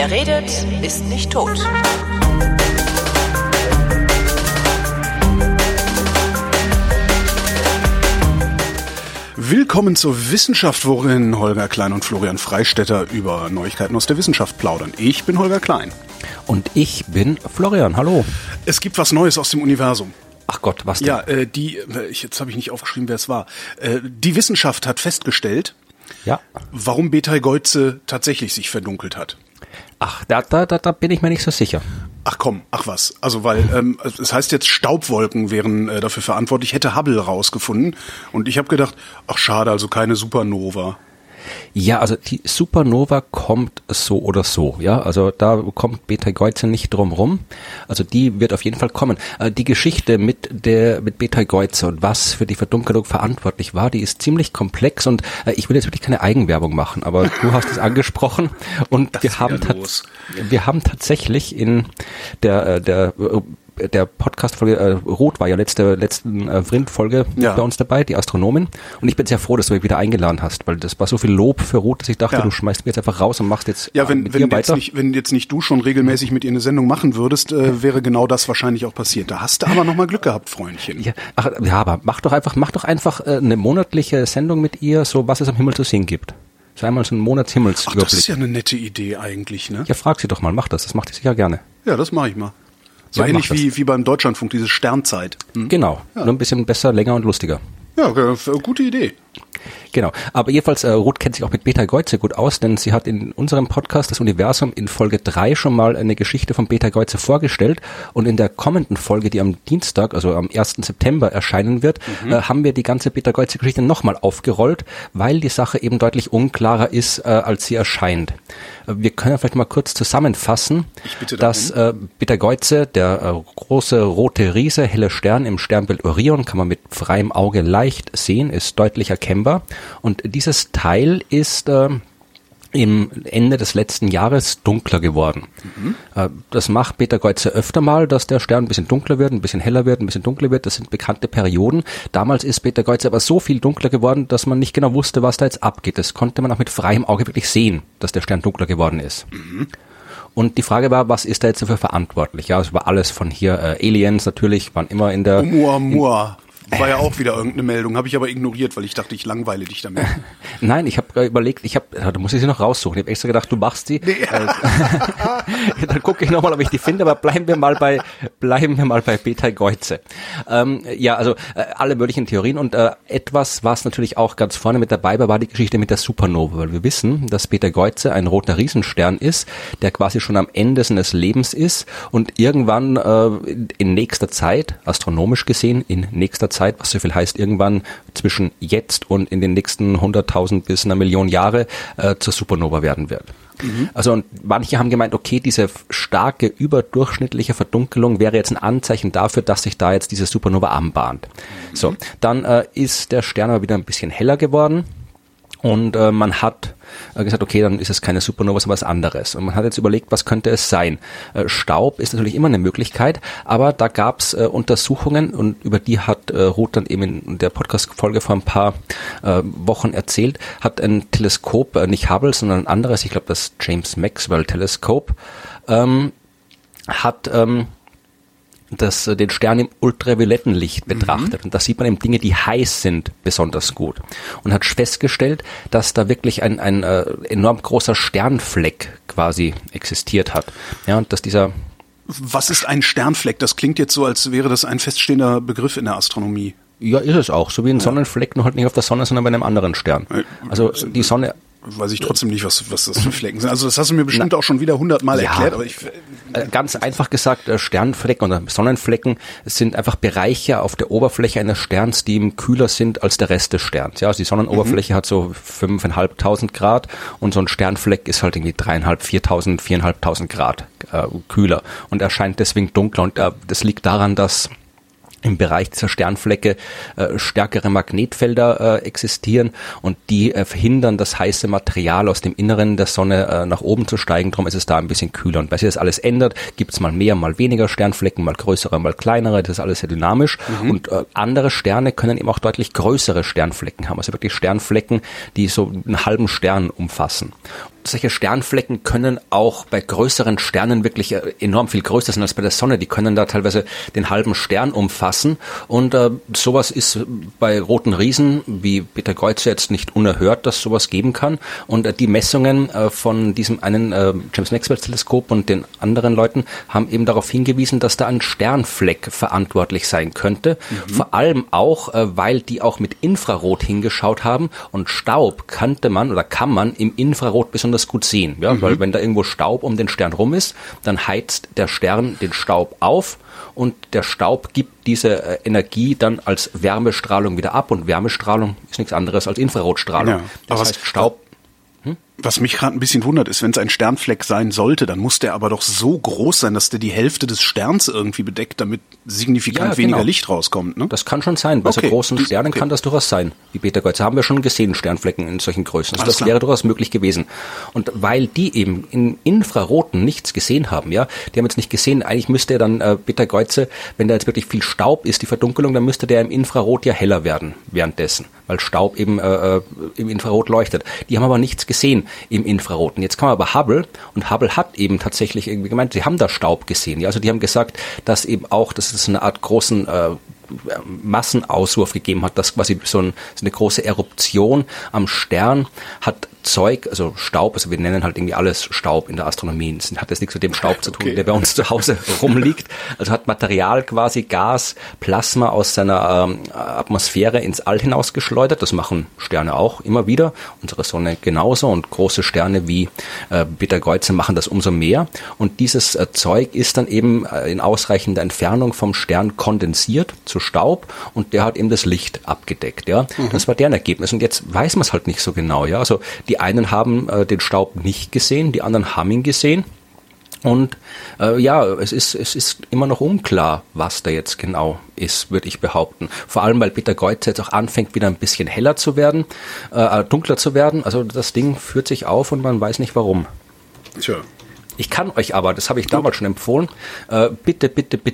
Wer redet, ist nicht tot. Willkommen zur Wissenschaft, worin Holger Klein und Florian Freistetter über Neuigkeiten aus der Wissenschaft plaudern. Ich bin Holger Klein. Und ich bin Florian, hallo. Es gibt was Neues aus dem Universum. Ach Gott, was denn? Ja, jetzt habe ich nicht aufgeschrieben, wer es war. Die Wissenschaft hat festgestellt, warum Betelgeuse tatsächlich sich verdunkelt hat. Ach, da bin ich mir nicht so sicher. Ach komm, was. Also weil es heißt jetzt, Staubwolken wären dafür verantwortlich, hätte Hubble rausgefunden. Und ich habe gedacht, ach schade, also keine Supernova. Ja, also die Supernova kommt so oder so, ja, also da kommt Betelgeuse nicht drum rum, also die wird auf jeden Fall kommen. Die Geschichte mit Betelgeuse und was für die Verdunkelung verantwortlich war, die ist ziemlich komplex und ich will jetzt wirklich keine Eigenwerbung machen, aber du hast es angesprochen und wir haben tatsächlich in der Podcast-Folge, Ruth war ja letzten Vrind-Folge bei uns dabei, die Astronomin. Und ich bin sehr froh, dass du mich wieder eingeladen hast, weil das war so viel Lob für Ruth, dass ich dachte, du schmeißt mich jetzt einfach raus und machst jetzt mit ihr weiter. Wenn jetzt nicht du schon regelmäßig mit ihr eine Sendung machen würdest, wäre genau das wahrscheinlich auch passiert. Da hast du aber nochmal Glück gehabt, Freundchen. Ja, aber mach doch einfach eine monatliche Sendung mit ihr, so was es am Himmel zu sehen gibt. So einmal so ein Monatshimmelsüberblick. Ach, das ist ja eine nette Idee eigentlich, ne? Ja, frag sie doch mal, mach das macht sie sicher gerne. Ja, das mache ich mal. So ähnlich wie beim Deutschlandfunk, diese Sternzeit. Genau, nur ein bisschen besser, länger und lustiger. Ja, gute Idee. Genau, aber jedenfalls, Ruth kennt sich auch mit Betelgeuse gut aus, denn sie hat in unserem Podcast Das Universum in Folge 3 schon mal eine Geschichte von Betelgeuse vorgestellt und in der kommenden Folge, die am Dienstag, also am 1. September erscheinen wird, haben wir die ganze Betelgeuse-Geschichte nochmal aufgerollt, weil die Sache eben deutlich unklarer ist, als sie erscheint. Wir können vielleicht mal kurz zusammenfassen, dass Betelgeuse, der große rote Riese, helle Stern im Sternbild Orion, kann man mit freiem Auge leicht sehen, ist deutlich erkennbar. Und dieses Teil ist im Ende des letzten Jahres dunkler geworden. Das macht Betelgeuse öfter mal, dass der Stern ein bisschen dunkler wird, ein bisschen heller wird, ein bisschen dunkler wird. Das sind bekannte Perioden. Damals ist Betelgeuse aber so viel dunkler geworden, dass man nicht genau wusste, was da jetzt abgeht. Das konnte man auch mit freiem Auge wirklich sehen, dass der Stern dunkler geworden ist. Und die Frage war, was ist da jetzt dafür verantwortlich? Ja, es war alles von hier, Aliens natürlich, waren immer in der... War ja auch wieder irgendeine Meldung, habe ich aber ignoriert, weil ich dachte, ich langweile dich damit. Nein, ich habe überlegt, da muss ich sie noch raussuchen. Ich habe extra gedacht, du machst sie. Nee. Dann gucke ich nochmal, ob ich die finde, aber bleiben wir mal bei Betelgeuse. Alle möglichen Theorien und etwas, was natürlich auch ganz vorne mit dabei war die Geschichte mit der Supernova, weil wir wissen, dass Betelgeuse ein roter Riesenstern ist, der quasi schon am Ende seines Lebens ist und irgendwann in nächster Zeit, astronomisch gesehen, was so viel heißt, irgendwann zwischen jetzt und in den nächsten 100.000 bis einer Million Jahre zur Supernova werden wird. Also und manche haben gemeint, okay, diese starke überdurchschnittliche Verdunkelung wäre jetzt ein Anzeichen dafür, dass sich da jetzt diese Supernova anbahnt. So, dann ist der Stern aber wieder ein bisschen heller geworden. Und man hat gesagt, okay, dann ist es keine Supernova, sondern was anderes. Und man hat jetzt überlegt, was könnte es sein? Staub ist natürlich immer eine Möglichkeit, aber da gab es Untersuchungen und über die hat Ruth dann eben in der Podcast-Folge vor ein paar Wochen erzählt, hat ein Teleskop, nicht Hubble, sondern ein anderes, ich glaube das James Maxwell-Teleskop, hat den Stern im ultravioletten Licht betrachtet. Und da sieht man eben Dinge, die heiß sind, besonders gut. Und hat festgestellt, dass da wirklich ein enorm großer Sternfleck quasi existiert hat. Ja, und dass dieser... Was ist ein Sternfleck? Das klingt jetzt so, als wäre das ein feststehender Begriff in der Astronomie. Ja, ist es auch. So wie ein Sonnenfleck, nur halt nicht auf der Sonne, sondern bei einem anderen Stern. Also die Sonne... Weiß ich trotzdem nicht, was das für Flecken sind. Also das hast du mir bestimmt auch schon wieder 100-mal erklärt. Aber ganz einfach gesagt, Sternflecken oder Sonnenflecken sind einfach Bereiche auf der Oberfläche eines Sterns, die ihm kühler sind als der Rest des Sterns. Ja, also die Sonnenoberfläche hat so 5.500 Grad und so ein Sternfleck ist halt irgendwie 3.500, 4.500 Grad kühler und erscheint deswegen dunkler. Und das liegt daran, dass im Bereich dieser Sternflecke stärkere Magnetfelder existieren und die verhindern das heiße Material aus dem Inneren der Sonne nach oben zu steigen. Darum ist es da ein bisschen kühler. Und weil sich das alles ändert, gibt es mal mehr, mal weniger Sternflecken, mal größere, mal kleinere. Das ist alles sehr dynamisch. Und andere Sterne können eben auch deutlich größere Sternflecken haben. Also wirklich Sternflecken, die so einen halben Stern umfassen. solche Sternflecken können auch bei größeren Sternen wirklich enorm viel größer sein als bei der Sonne. Die können da teilweise den halben Stern umfassen. Und sowas ist bei roten Riesen wie Betelgeuse jetzt nicht unerhört, dass sowas geben kann. Und die Messungen von diesem einen James Maxwell-Teleskop und den anderen Leuten haben eben darauf hingewiesen, dass da ein Sternfleck verantwortlich sein könnte. Vor allem auch, weil die auch mit Infrarot hingeschaut haben. Und Staub kann man im Infrarot besonders gut sehen. Ja? Weil wenn da irgendwo Staub um den Stern rum ist, dann heizt der Stern den Staub auf und der Staub gibt diese Energie dann als Wärmestrahlung wieder ab. Und Wärmestrahlung ist nichts anderes als Infrarotstrahlung. Ja, das heißt, Staub... Was mich gerade ein bisschen wundert, ist, wenn es ein Sternfleck sein sollte, dann muss der aber doch so groß sein, dass der die Hälfte des Sterns irgendwie bedeckt, damit signifikant weniger Licht rauskommt. Ne? Das kann schon sein. Bei so großen Sternen kann das durchaus sein. Die Betelgeuse haben wir schon gesehen, Sternflecken in solchen Größen. Also das wäre durchaus möglich gewesen. Und weil die eben in Infraroten nichts gesehen haben, ja, die haben jetzt nicht gesehen, eigentlich müsste ja dann Betelgeuse, wenn da jetzt wirklich viel Staub ist, die Verdunkelung, dann müsste der im Infrarot ja heller werden währenddessen, weil Staub eben im Infrarot leuchtet. Die haben aber nichts gesehen im Infraroten. Jetzt kam aber Hubble und Hubble hat eben tatsächlich irgendwie gemeint, sie haben da Staub gesehen. Ja, also die haben gesagt, dass eben auch, dass es eine Art großen Massenauswurf gegeben hat, dass quasi so eine große Eruption am Stern hat Zeug, also Staub, also wir nennen halt irgendwie alles Staub in der Astronomie. Das hat jetzt nichts mit dem Staub zu tun, der bei uns zu Hause rumliegt. Also hat Material quasi, Gas, Plasma aus seiner Atmosphäre ins All hinausgeschleudert. Das machen Sterne auch immer wieder. Unsere Sonne genauso und große Sterne wie Betelgeuse machen das umso mehr. Und dieses Zeug ist dann eben in ausreichender Entfernung vom Stern kondensiert zu Staub und der hat eben das Licht abgedeckt. Ja, das war deren Ergebnis. Und jetzt weiß man es halt nicht so genau. Ja, also die einen haben den Staub nicht gesehen, die anderen haben ihn gesehen. Und es ist immer noch unklar, was da jetzt genau ist, würde ich behaupten. Vor allem, weil Betelgeuse jetzt auch anfängt, wieder ein bisschen heller zu werden, dunkler zu werden. Also das Ding führt sich auf und man weiß nicht warum. Tja. Ich kann euch aber, das habe ich damals schon empfohlen, bitte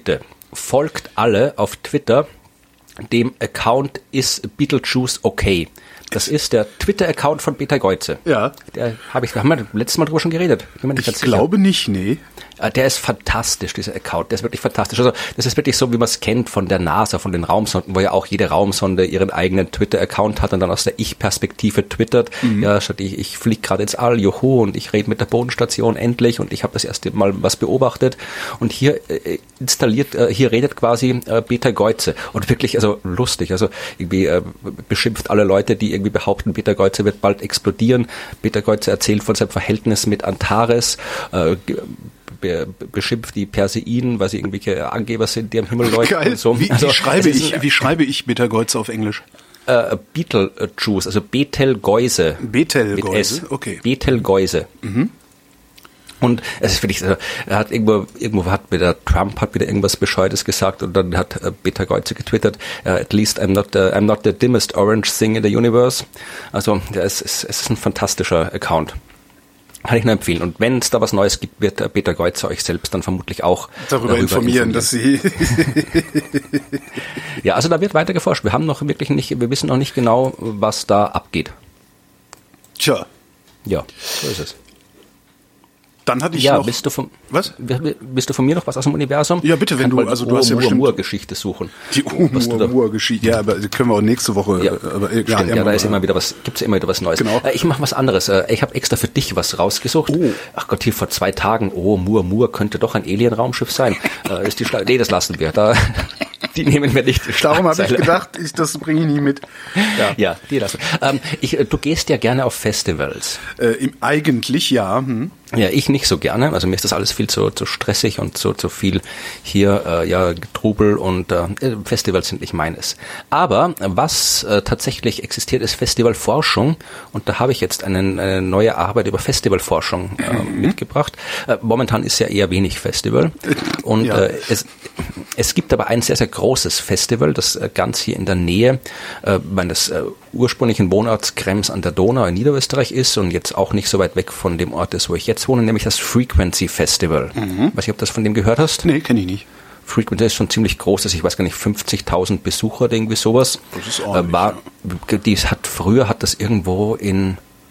folgt alle auf Twitter dem Account ist Betelgeuse okay. Das ist der Twitter-Account von Betelgeuse. Ja. Haben wir letztes Mal drüber schon geredet? Ich glaube nicht, nee. Der ist fantastisch, dieser Account. Der ist wirklich fantastisch. Also das ist wirklich so, wie man es kennt von der NASA, von den Raumsonden, wo ja auch jede Raumsonde ihren eigenen Twitter-Account hat und dann aus der Ich-Perspektive twittert. Ja, statt ich fliege gerade ins All, juhu, und ich rede mit der Bodenstation endlich und ich habe das erste Mal was beobachtet. Und hier hier redet quasi Betelgeuse. Und wirklich, also lustig. Also irgendwie beschimpft alle Leute, die irgendwie behaupten, Betelgeuse wird bald explodieren. Betelgeuse erzählt von seinem Verhältnis mit Antares, beschimpft die Perseiden, weil sie irgendwelche Angeber sind, die am Himmel leuchten. Geil. Und so. Wie schreibe ich Betelgeuse auf Englisch? Betelgeuse, also Betelgeuse. Betelgeuse, okay. Betelgeuse. Und es ist wirklich, Trump hat wieder irgendwas Bescheuertes gesagt und dann hat Betelgeuse getwittert, at least I'm not the dimmest orange thing in the universe. Also es ist ein fantastischer Account. Kann ich nur empfehlen. Und wenn es da was Neues gibt, wird Betelgeuse euch selbst dann vermutlich auch darüber informieren, dass sie... Ja, also da wird weiter geforscht. Wir wissen noch nicht genau, was da abgeht. Tja. Ja, so ist es. Dann hatte ich noch... Bist du von mir noch was aus dem Universum? Ja, bitte, wenn du hast ja bestimmt... Oumuamua-Geschichte suchen. Die Oumuamua-Geschichte, ja, aber die können wir auch nächste Woche... Ja, da ist immer wieder was, gibt's immer wieder was Neues. Genau. Ich mache was anderes. Ich habe extra für dich was rausgesucht. Oh. Ach Gott, hier vor 2 Tagen, Oumuamua könnte doch ein Alien-Raumschiff sein. Nee, das lassen wir. Die nehmen wir nicht. Darum habe ich gedacht, das bringe ich nicht mit. Ja, die lassen wir. Du gehst ja gerne auf Festivals. Eigentlich ja. Ja, ich nicht so gerne. Also mir ist das alles viel zu stressig und zu viel hier Getrubel und Festivals sind nicht meines. Aber was tatsächlich existiert, ist Festivalforschung und da habe ich jetzt eine neue Arbeit über Festivalforschung mitgebracht. Momentan ist ja eher wenig Festival und es gibt aber ein sehr, sehr großes Festival, das ganz hier in der Nähe meines ursprünglichen Wohnorts Krems an der Donau in Niederösterreich ist und jetzt auch nicht so weit weg von dem Ort ist, wo ich jetzt wohne, nämlich das Frequency Festival. Weiß ich, ob du das von dem gehört hast? Nee, kenne ich nicht. Frequency ist schon ziemlich groß, ich weiß gar nicht, 50.000 Besucher oder irgendwie sowas. Das ist ordentlich. Früher hat das irgendwo in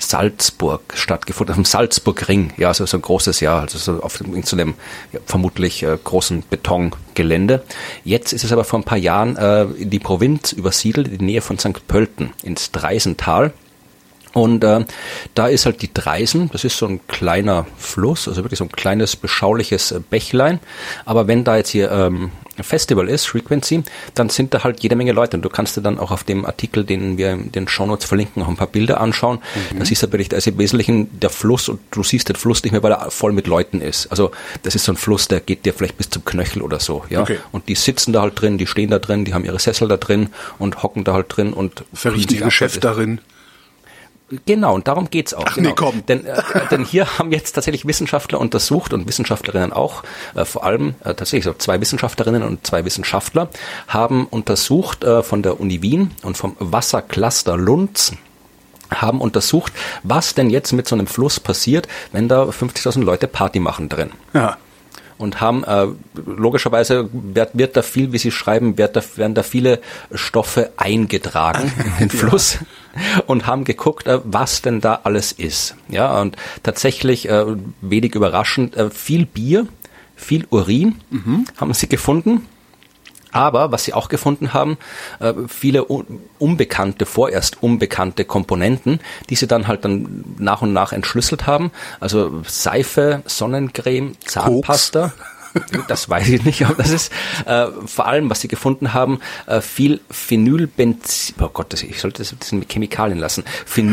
Salzburg stattgefunden, auf dem Salzburgring, ja, so ein großes Jahr, also so auf so einem vermutlich großen Betongelände. Jetzt ist es aber vor ein paar Jahren in die Provinz übersiedelt, in die Nähe von St. Pölten, ins Dreisental. Und da ist halt die Dreisen, das ist so ein kleiner Fluss, also wirklich so ein kleines, beschauliches Bächlein. Aber wenn da jetzt hier Festival ist, Frequency, dann sind da halt jede Menge Leute. Und du kannst dir dann auch auf dem Artikel, den wir in den Shownotes verlinken, noch ein paar Bilder anschauen. Da siehst du wirklich, da ist im Wesentlichen der Fluss und du siehst den Fluss nicht mehr, weil er voll mit Leuten ist. Also das ist so ein Fluss, der geht dir vielleicht bis zum Knöchel oder so. Ja. Okay. Und die sitzen da halt drin, die stehen da drin, die haben ihre Sessel da drin und hocken da halt drin und verrichten ihr Geschäft darin. Genau, und darum geht's auch. Ach, genau. Nee, komm. Denn hier haben jetzt tatsächlich Wissenschaftler untersucht und Wissenschaftlerinnen auch, vor allem tatsächlich so 2 Wissenschaftlerinnen und 2 Wissenschaftler haben untersucht von der Uni Wien und vom Wassercluster Lunz, haben untersucht, was denn jetzt mit so einem Fluss passiert, wenn da 50.000 Leute Party machen drin. Ja. Und haben, logischerweise wird da viel, wie sie schreiben, werden da viele Stoffe eingetragen in den Fluss und haben geguckt, was denn da alles ist. Ja, und tatsächlich, wenig überraschend, viel Bier, viel Urin haben sie gefunden. Aber was sie auch gefunden haben, viele vorerst unbekannte Komponenten, die sie dann halt dann nach und nach entschlüsselt haben. Also Seife, Sonnencreme, Zahnpasta. Koks. Das weiß ich nicht, aber das ist vor allem, was sie gefunden haben, viel Phenylbenzin, oh Gott, ich sollte das mit Chemikalien lassen,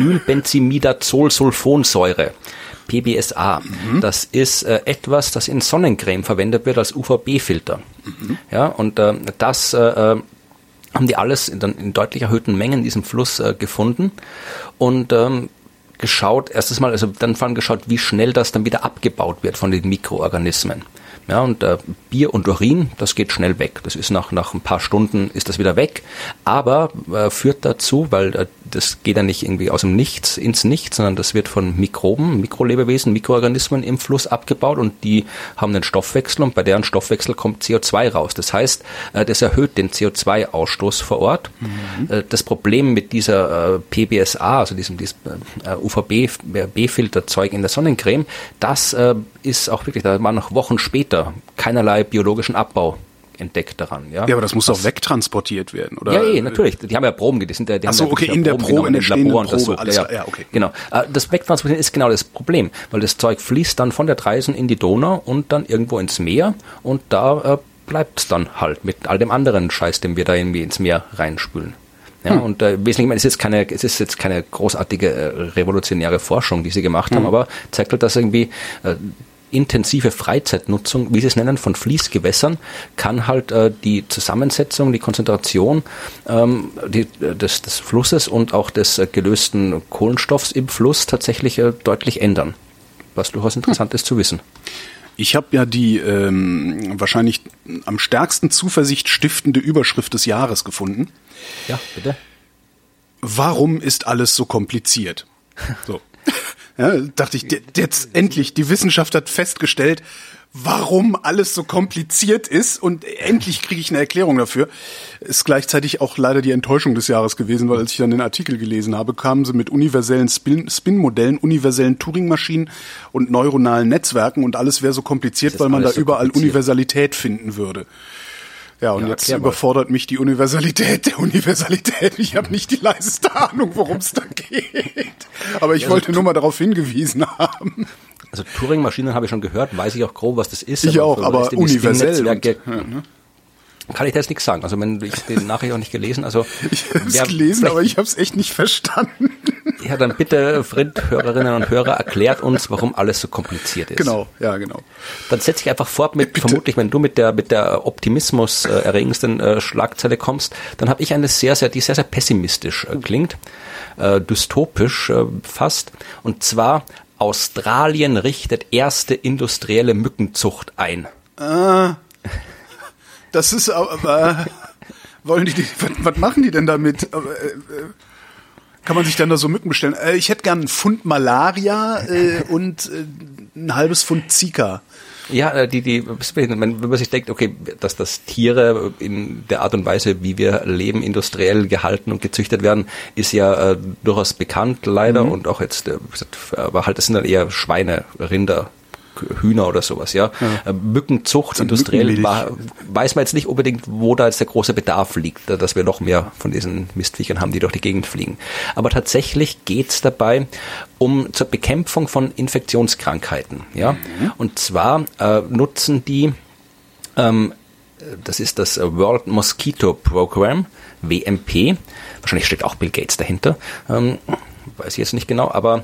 Phenylbenzimidazolsulfonsäure. PBSA. Das ist etwas, das in Sonnencreme verwendet wird als UVB-Filter. Ja, und das haben die alles in deutlich erhöhten Mengen in diesem Fluss gefunden und geschaut, erstes Mal, also dann vor allem geschaut, wie schnell das dann wieder abgebaut wird von den Mikroorganismen. Ja, und Bier und Urin, das geht schnell weg. Das ist nach ein paar Stunden ist das wieder weg, aber führt dazu, weil das geht ja nicht irgendwie aus dem Nichts ins Nichts, sondern das wird von Mikroben, Mikrolebewesen, Mikroorganismen im Fluss abgebaut und die haben einen Stoffwechsel und bei deren Stoffwechsel kommt CO2 raus. Das heißt, das erhöht den CO2-Ausstoß vor Ort. Das Problem mit dieser PBSA, also diesem UVB-Filterzeug in der Sonnencreme, das ist auch wirklich, da war noch Wochen später keinerlei biologischen Abbau entdeckt daran. Ja, aber das muss doch wegtransportiert werden, oder? Ja, natürlich. Die haben ja Proben, die haben in der Probe, in der Labor Probe, alles, ja, okay. Genau. Das Wegtransportieren ist genau das Problem, weil das Zeug fließt dann von der Dreisen in die Donau und dann irgendwo ins Meer und da bleibt es dann halt mit all dem anderen Scheiß, den wir da irgendwie ins Meer reinspülen. Ja, und wesentlich, ich meine, es ist jetzt keine großartige revolutionäre Forschung, die sie gemacht haben, aber zeigt halt, dass irgendwie intensive Freizeitnutzung, wie sie es nennen, von Fließgewässern, kann halt die Zusammensetzung, die Konzentration des Flusses und auch des gelösten Kohlenstoffs im Fluss tatsächlich deutlich ändern. Was durchaus interessant ist zu wissen. Ich habe ja die wahrscheinlich am stärksten Zuversicht stiftende Überschrift des Jahres gefunden. Ja, bitte. Warum ist alles so kompliziert? So. Ja, dachte ich, jetzt endlich, die Wissenschaft hat festgestellt, warum alles so kompliziert ist und endlich kriege ich eine Erklärung dafür. Ist gleichzeitig auch leider die Enttäuschung des Jahres gewesen, weil als ich dann den Artikel gelesen habe, kamen sie mit universellen Spin-Modellen, universellen Turing-Maschinen und neuronalen Netzwerken und alles wäre so kompliziert, weil man da so überall Universalität finden würde. Ja, und jetzt überfordert mich die Universalität der Universalität. Ich habe nicht die leiseste Ahnung, worum es da geht. Aber ich wollte nur mal darauf hingewiesen haben. Also Turing-Maschinen habe ich schon gehört, weiß ich auch grob, was das ist. Ich auch, aber universell. Kann ich da jetzt nichts sagen. Also wenn ich die Nachricht auch nicht gelesen, also ich habe es gelesen, aber ich habe es echt nicht verstanden. Ja, dann bitte, Hörerinnen und Hörer, erklärt uns, warum alles so kompliziert ist. Genau, ja, genau. Dann setze ich einfach fort mit, vermutlich, wenn du mit der Optimismus erregendsten Schlagzeile kommst, dann habe ich eine die sehr, sehr pessimistisch klingt, dystopisch fast, und zwar Australien richtet erste industrielle Mückenzucht ein. Das ist aber, wollen die, was machen die denn damit? Kann man sich dann da so Mücken bestellen? Ich hätte gern einen Pfund Malaria und ein halbes Pfund Zika. Ja, wenn man sich denkt, okay, dass das Tiere in der Art und Weise, wie wir leben, industriell gehalten und gezüchtet werden, ist ja durchaus bekannt, leider, und auch jetzt, aber halt, das sind dann eher Schweine, Rinder, Hühner oder sowas, ja. Mückenzucht, industriell, weiß man jetzt nicht unbedingt, wo da jetzt der große Bedarf liegt, dass wir noch mehr von diesen Mistviechern haben, die durch die Gegend fliegen. Aber tatsächlich geht's dabei zur Bekämpfung von Infektionskrankheiten, ja. Und zwar nutzen die, das ist das World Mosquito Program, WMP, wahrscheinlich steckt auch Bill Gates dahinter, weiß ich jetzt nicht genau, aber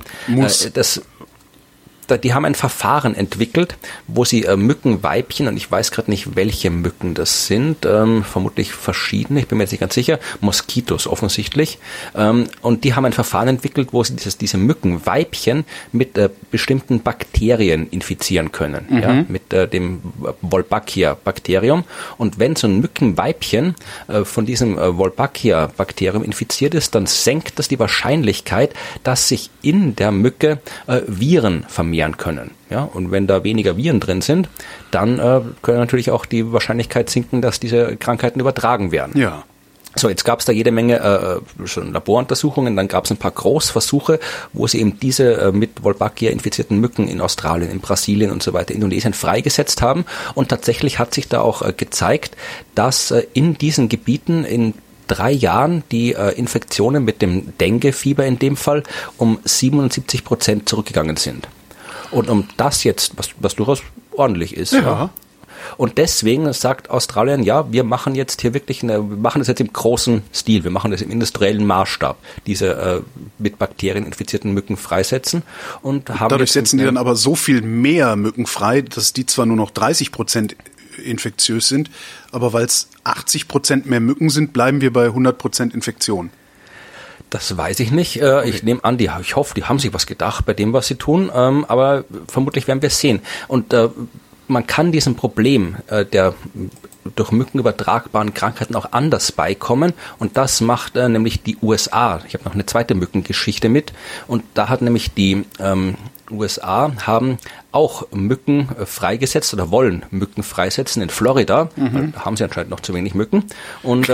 die haben ein Verfahren entwickelt, wo sie Mückenweibchen, und ich weiß gerade nicht, welche Mücken das sind, vermutlich verschiedene, ich bin mir jetzt nicht ganz sicher, Moskitos offensichtlich, und die haben ein Verfahren entwickelt, wo sie diese Mückenweibchen mit bestimmten Bakterien infizieren können, ja, mit dem Wolbachia-Bakterium, und wenn so ein Mückenweibchen von diesem Wolbachia-Bakterium infiziert ist, dann senkt das die Wahrscheinlichkeit, dass sich in der Mücke Viren vermehren können. Ja, und wenn da weniger Viren drin sind, dann können natürlich auch die Wahrscheinlichkeit sinken, dass diese Krankheiten übertragen werden. Ja. So, jetzt gab es da jede Menge schon Laboruntersuchungen, dann gab es ein paar Großversuche, wo sie eben diese mit Wolbachia infizierten Mücken in Australien, in Brasilien und so weiter, Indonesien freigesetzt haben, und tatsächlich hat sich da auch gezeigt, dass in diesen Gebieten in 3 Jahren die Infektionen mit dem Dengue-Fieber in dem Fall um 77% zurückgegangen sind. Und um das jetzt, was durchaus ordentlich ist. Ja. Und deswegen sagt Australien, ja, wir machen jetzt hier wirklich, wir machen das jetzt im großen Stil, wir machen das im industriellen Maßstab, diese mit Bakterien infizierten Mücken freisetzen. Und haben dadurch setzen die dann aber so viel mehr Mücken frei, dass die zwar nur noch 30% infektiös sind, aber weil es 80% mehr Mücken sind, bleiben wir bei 100% Infektion. Das weiß ich nicht. Ich nehme an, ich hoffe, die haben sich was gedacht bei dem, was sie tun, aber vermutlich werden wir es sehen. Und man kann diesem Problem der durch Mücken übertragbaren Krankheiten auch anders beikommen, und das macht nämlich die USA. Ich habe noch eine zweite Mückengeschichte mit, und da hat nämlich die USA haben auch Mücken freigesetzt oder wollen Mücken freisetzen in Florida. Da haben sie anscheinend noch zu wenig Mücken, und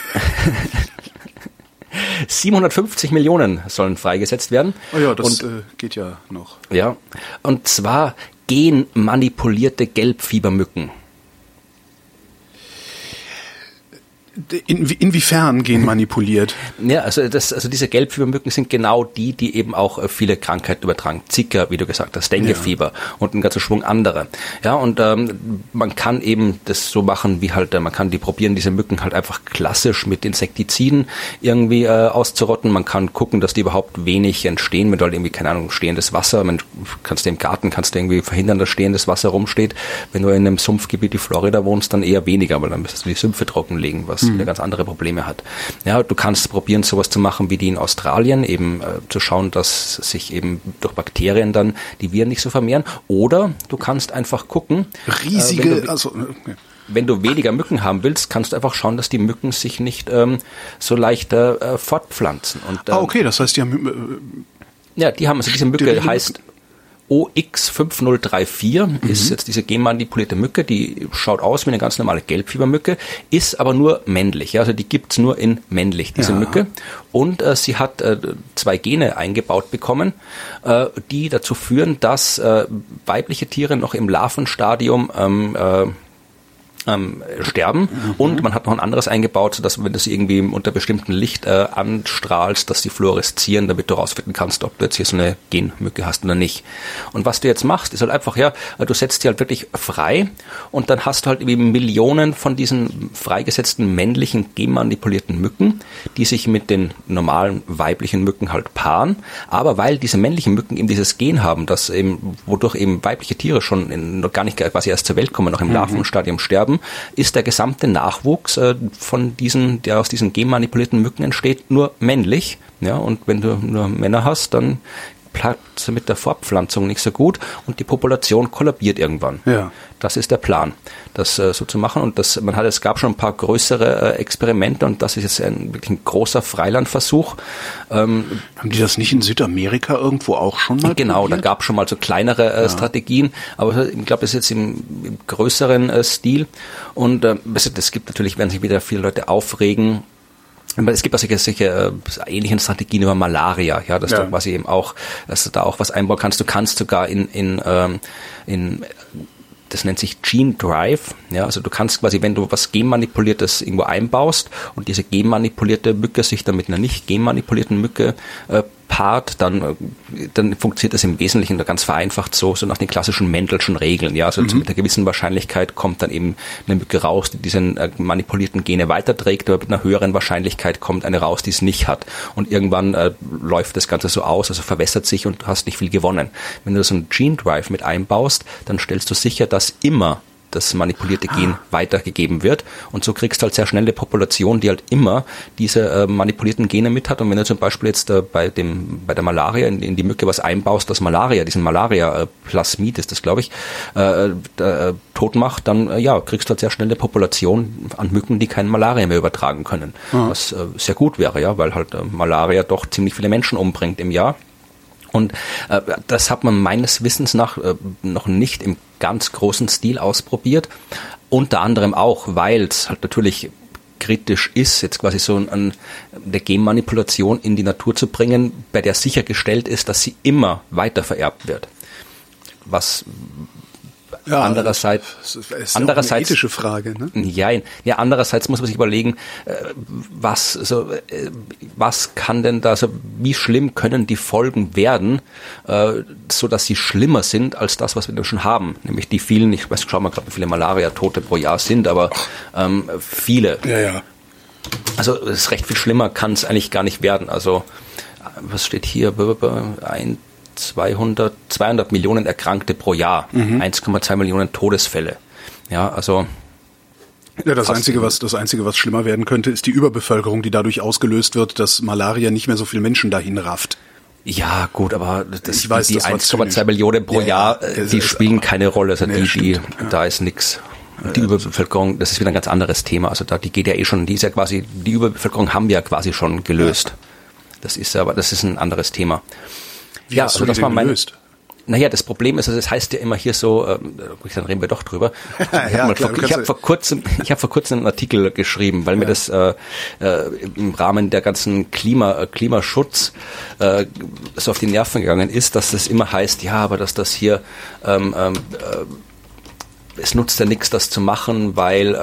750 Millionen sollen freigesetzt werden. Oh ja, das geht ja noch. Ja, und zwar genmanipulierte Gelbfiebermücken. Inwiefern genmanipuliert? Ja, also diese Gelbfiebermücken sind genau die eben auch viele Krankheiten übertragen. Zika, wie du gesagt hast, Denguefieber, und ein ganzer Schwung andere. Ja, und man kann eben das so machen, wie halt, man kann probieren, diese Mücken halt einfach klassisch mit Insektiziden irgendwie auszurotten. Man kann gucken, dass die überhaupt wenig entstehen, mit halt irgendwie, keine Ahnung, stehendes Wasser. Kannst du im Garten irgendwie verhindern, dass stehendes Wasser rumsteht. Wenn du in einem Sumpfgebiet wie Florida wohnst, dann eher weniger, weil dann müsstest du die Sümpfe trockenlegen, was wieder ganz andere Probleme hat. Ja, du kannst probieren, sowas zu machen wie die in Australien, eben zu schauen, dass sich eben durch Bakterien dann die Viren nicht so vermehren. Oder du kannst einfach gucken, wenn du weniger Mücken haben willst, kannst du einfach schauen, dass die Mücken sich nicht so leicht fortpflanzen. Und, okay, das heißt, die haben also diese Mücke heißt OX5034, ist jetzt diese genmanipulierte Mücke, die schaut aus wie eine ganz normale Gelbfiebermücke, ist aber nur männlich. Ja, also die gibt's nur in männlich, diese Mücke. Und sie hat 2 Gene eingebaut bekommen, die dazu führen, dass weibliche Tiere noch im Larvenstadium sterben, und man hat noch ein anderes eingebaut, sodass, wenn du es irgendwie unter bestimmtem Licht anstrahlst, dass sie fluoreszieren, damit du rausfinden kannst, ob du jetzt hier so eine Genmücke hast oder nicht. Und was du jetzt machst, ist halt einfach, du setzt die halt wirklich frei, und dann hast du halt irgendwie Millionen von diesen freigesetzten männlichen genmanipulierten Mücken, die sich mit den normalen weiblichen Mücken halt paaren, aber weil diese männlichen Mücken eben dieses Gen haben, dass eben, wodurch eben weibliche Tiere schon noch gar nicht quasi erst zur Welt kommen, noch im Larvenstadium sterben, ist der gesamte Nachwuchs der aus diesen genmanipulierten Mücken entsteht, nur männlich. Ja, und wenn du nur Männer hast, dann Platz mit der Fortpflanzung nicht so gut und die Population kollabiert irgendwann. Ja. Das ist der Plan, das so zu machen. Und es gab schon ein paar größere Experimente und das ist jetzt wirklich ein großer Freilandversuch. Haben die das nicht in Südamerika irgendwo auch schon mal Genau, probiert? da gab es schon mal so kleinere Strategien, aber ich glaube, das ist jetzt im größeren Stil. Und es gibt natürlich, werden sich wieder viele Leute aufregen. Es gibt auch solche ähnlichen Strategien über Malaria, ja, dass du quasi eben auch, dass du da auch was einbauen kannst. Du kannst sogar in das nennt sich Gene Drive, ja, also du kannst quasi, wenn du was genmanipuliertes irgendwo einbaust und diese genmanipulierte Mücke sich dann mit einer nicht genmanipulierten Mücke paart, dann funktioniert das im Wesentlichen ganz vereinfacht so nach den klassischen Mendelschen Regeln, ja, also mit einer gewissen Wahrscheinlichkeit kommt dann eben eine Mücke raus, die diese manipulierten Gene weiterträgt, aber mit einer höheren Wahrscheinlichkeit kommt eine raus, die es nicht hat. Und irgendwann läuft das Ganze so aus, also verwässert sich und du hast nicht viel gewonnen. Wenn du so einen Gene Drive mit einbaust, dann stellst du sicher, dass immer das manipulierte Gen weitergegeben wird und so kriegst du halt sehr schnell eine Population, die halt immer diese manipulierten Gene mit hat und wenn du zum Beispiel jetzt bei der Malaria in die Mücke was einbaust, das Malaria, diesen Malaria-Plasmid ist das, glaube ich, tot macht, dann kriegst du halt sehr schnell eine Population an Mücken, die kein Malaria mehr übertragen können, was sehr gut wäre, ja, weil halt Malaria doch ziemlich viele Menschen umbringt im Jahr. Und das hat man meines Wissens nach noch nicht im ganz großen Stil ausprobiert. Unter anderem auch, weil es halt natürlich kritisch ist, jetzt quasi so eine Genmanipulation in die Natur zu bringen, bei der sichergestellt ist, dass sie immer weiter vererbt wird. Was andererseits ist eine ethische Frage, ne? Ja, andererseits muss man sich überlegen, was kann denn da, wie schlimm können die Folgen werden, so dass sie schlimmer sind als das, was wir schon haben, nämlich die vielen, ich weiß, schau mal gerade, wie viele Malaria-Tote pro Jahr sind, aber viele. Ja. Also es ist recht viel schlimmer, kann es eigentlich gar nicht werden. Also was steht hier? 200 Millionen Erkrankte pro Jahr, 1,2 Millionen Todesfälle. Ja, also ja, das Einzige, was schlimmer werden könnte, ist die Überbevölkerung, die dadurch ausgelöst wird, dass Malaria nicht mehr so viele Menschen dahin rafft. Ja, gut, aber die 1,2 Millionen pro Jahr, die spielen keine Rolle. Also da ist nix. Die Überbevölkerung, das ist wieder ein ganz anderes Thema. Also die geht ja schon, die Überbevölkerung haben wir ja quasi schon gelöst. Das ist ein anderes Thema. Wie hast du das mal gelöst? Naja, das Problem ist, also das heißt ja immer hier so, dann reden wir doch drüber. Ich habe vor kurzem einen Artikel geschrieben, weil mir das im Rahmen der ganzen Klimaschutz so auf die Nerven gegangen ist, dass das immer heißt, ja, aber dass das hier es nutzt ja nichts, das zu machen, weil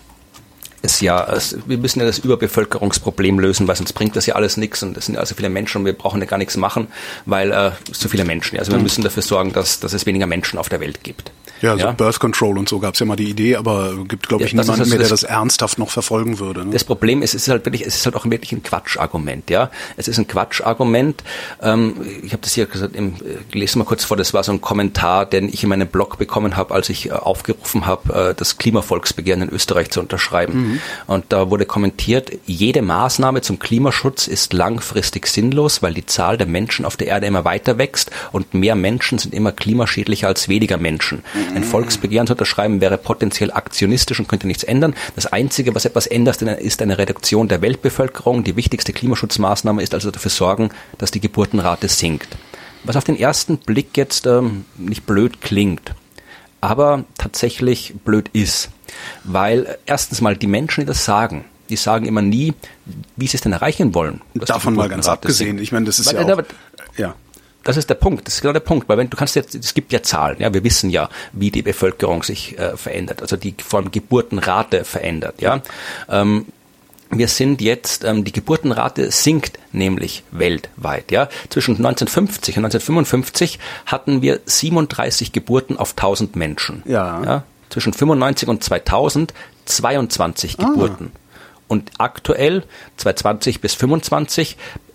wir müssen ja das Überbevölkerungsproblem lösen, weil sonst bringt das ja alles nichts und es sind ja so viele Menschen und wir brauchen ja gar nichts machen, weil so viele Menschen. Also wir müssen dafür sorgen, dass es weniger Menschen auf der Welt gibt. Ja, so Birth Control und so gab es ja mal die Idee, aber gibt, glaube ich, niemanden mehr, der das ernsthaft noch verfolgen würde. Ne? Das Problem ist, es ist halt auch wirklich ein Quatschargument, ja. Es ist ein Quatschargument. Ich habe das hier gesagt, ich lese mal kurz vor, das war so ein Kommentar, den ich in meinem Blog bekommen habe, als ich aufgerufen habe, das Klimavolksbegehren in Österreich zu unterschreiben. Und da wurde kommentiert, jede Maßnahme zum Klimaschutz ist langfristig sinnlos, weil die Zahl der Menschen auf der Erde immer weiter wächst und mehr Menschen sind immer klimaschädlicher als weniger Menschen. Ein Volksbegehren zu unterschreiben wäre potenziell aktionistisch und könnte nichts ändern. Das Einzige, was etwas ändert, ist eine Reduktion der Weltbevölkerung. Die wichtigste Klimaschutzmaßnahme ist also dafür sorgen, dass die Geburtenrate sinkt. Was auf den ersten Blick jetzt nicht blöd klingt, aber tatsächlich blöd ist. Weil erstens mal die Menschen, die sagen immer nie, wie sie es denn erreichen wollen. Davon mal ganz abgesehen. Ich meine, das ist ja. Das ist der Punkt, das ist genau der Punkt, weil es gibt ja Zahlen, ja, wir wissen ja, wie die Bevölkerung sich verändert, also die vor allem Geburtenrate verändert, ja. Wir sind jetzt, die Geburtenrate sinkt nämlich weltweit, ja. Zwischen 1950 und 1955 hatten wir 37 Geburten auf 1000 Menschen. Ja. Zwischen 95 und 2000 22 Geburten. Und aktuell, 2020 bis 25,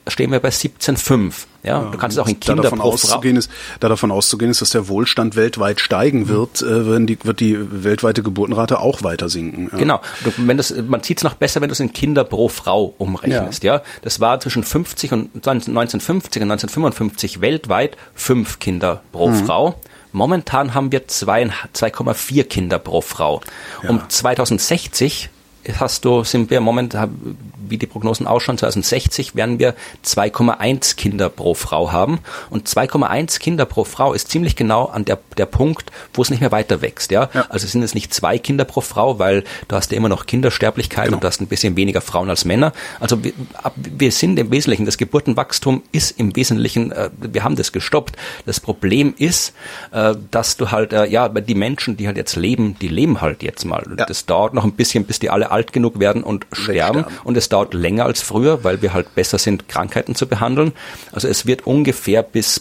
stehen wir bei 17,5. Ja, du kannst es auch in Kinder pro Frau. Davon auszugehen ist, dass der Wohlstand weltweit steigen wird, wird die weltweite Geburtenrate auch weiter sinken. Ja. Genau. Man sieht es noch besser, wenn du es in Kinder pro Frau umrechnest. Ja. Das war zwischen 1950 und 1955 weltweit 5 Kinder pro Frau. Momentan haben wir 2,4 Kinder pro Frau. Ja. Um 2060 sind wir momentan, wie die Prognosen ausschauen, 2060 werden wir 2,1 Kinder pro Frau haben. Und 2,1 Kinder pro Frau ist ziemlich genau an der Punkt, wo es nicht mehr weiter wächst. Ja? Also sind es nicht 2 Kinder pro Frau, weil du hast ja immer noch Kindersterblichkeit und du hast ein bisschen weniger Frauen als Männer. Also wir sind im Wesentlichen, das Geburtenwachstum ist im Wesentlichen, wir haben das gestoppt. Das Problem ist, dass du halt, die Menschen, die halt jetzt leben, die leben halt jetzt mal. Ja. Das dauert noch ein bisschen, bis die alle alt genug werden und sterben. Und es dauert länger als früher, weil wir halt besser sind, Krankheiten zu behandeln. Also es wird ungefähr bis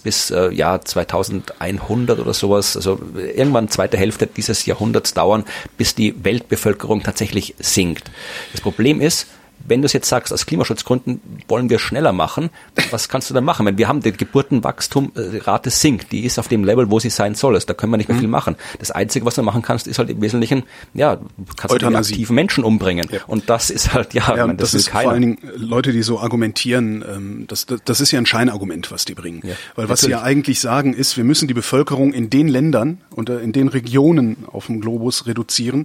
2100 oder sowas, also irgendwann zweite Hälfte dieses Jahrhunderts dauern, bis die Weltbevölkerung tatsächlich sinkt. Das Problem ist, wenn du es jetzt sagst, aus Klimaschutzgründen wollen wir schneller machen, was kannst du dann machen? Wenn wir haben die Geburtenwachstumrate sinkt, die ist auf dem Level, wo sie sein soll. Da können wir nicht mehr viel machen. Das Einzige, was du machen kannst, ist halt im Wesentlichen, kannst du die aktiven Menschen umbringen. Ja. Und das ist halt, das ist vor allen Dingen Leute, die so argumentieren, das ist ja ein Scheinargument, was die bringen. Ja, weil was sie ja eigentlich sagen ist, wir müssen die Bevölkerung in den Ländern und in den Regionen auf dem Globus reduzieren,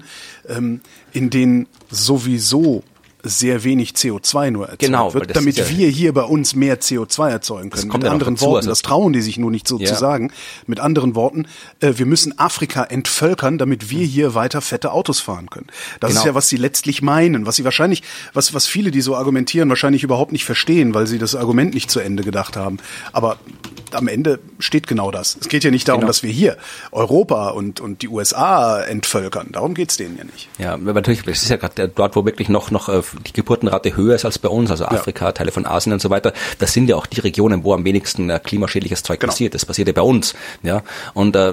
in denen sowieso sehr wenig CO2 nur erzeugt wird, damit wir hier bei uns mehr CO2 erzeugen können. Mit anderen Worten, das trauen die sich nur nicht so zu sagen. Mit anderen Worten, wir müssen Afrika entvölkern, damit wir hier weiter fette Autos fahren können. Das ist ja, was sie letztlich meinen, was sie wahrscheinlich, was viele, die so argumentieren, wahrscheinlich überhaupt nicht verstehen, weil sie das Argument nicht zu Ende gedacht haben. Aber am Ende steht genau das. Es geht ja nicht darum, dass wir hier Europa und die USA entvölkern. Darum geht's denen ja nicht. Ja, aber natürlich, es ist ja gerade dort, wo wirklich noch die Geburtenrate höher ist als bei uns, also Afrika, Teile von Asien und so weiter. Das sind ja auch die Regionen, wo am wenigsten klimaschädliches Zeug passiert. Das passiert ja bei uns. Ja, und das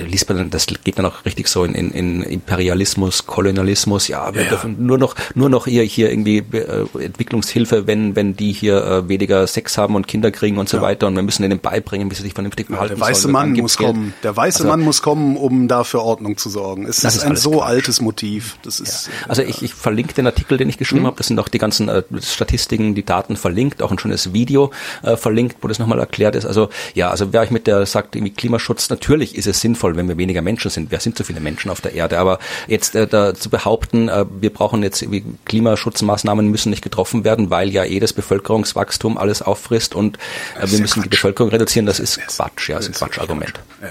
geht dann auch richtig so in Imperialismus, Kolonialismus. Ja, wir dürfen nur noch hier irgendwie Entwicklungshilfe, wenn die hier weniger Sex haben und Kinder kriegen und so weiter. Und wir müssen denen beibringen, wie sie sich vernünftig verhalten sollen. Der weiße Mann muss kommen, um da für Ordnung zu sorgen. Es ist ein so altes Motiv. Das ist, also ich verlinke den Artikel, den ich geschrieben habe. Das sind auch die ganzen Statistiken, die Daten verlinkt, auch ein schönes Video verlinkt, wo das nochmal erklärt ist. Also wer euch sagt, irgendwie Klimaschutz, natürlich ist es sinnvoll, wenn wir weniger Menschen sind. Wir sind so viele Menschen auf der Erde, aber jetzt da zu behaupten, wir brauchen jetzt irgendwie Klimaschutzmaßnahmen müssen nicht getroffen werden, weil ja das Bevölkerungswachstum alles auffrisst und wir müssen die Bevölkerung reduzieren, das ist Quatsch, das ist ein Quatschargument. Ja.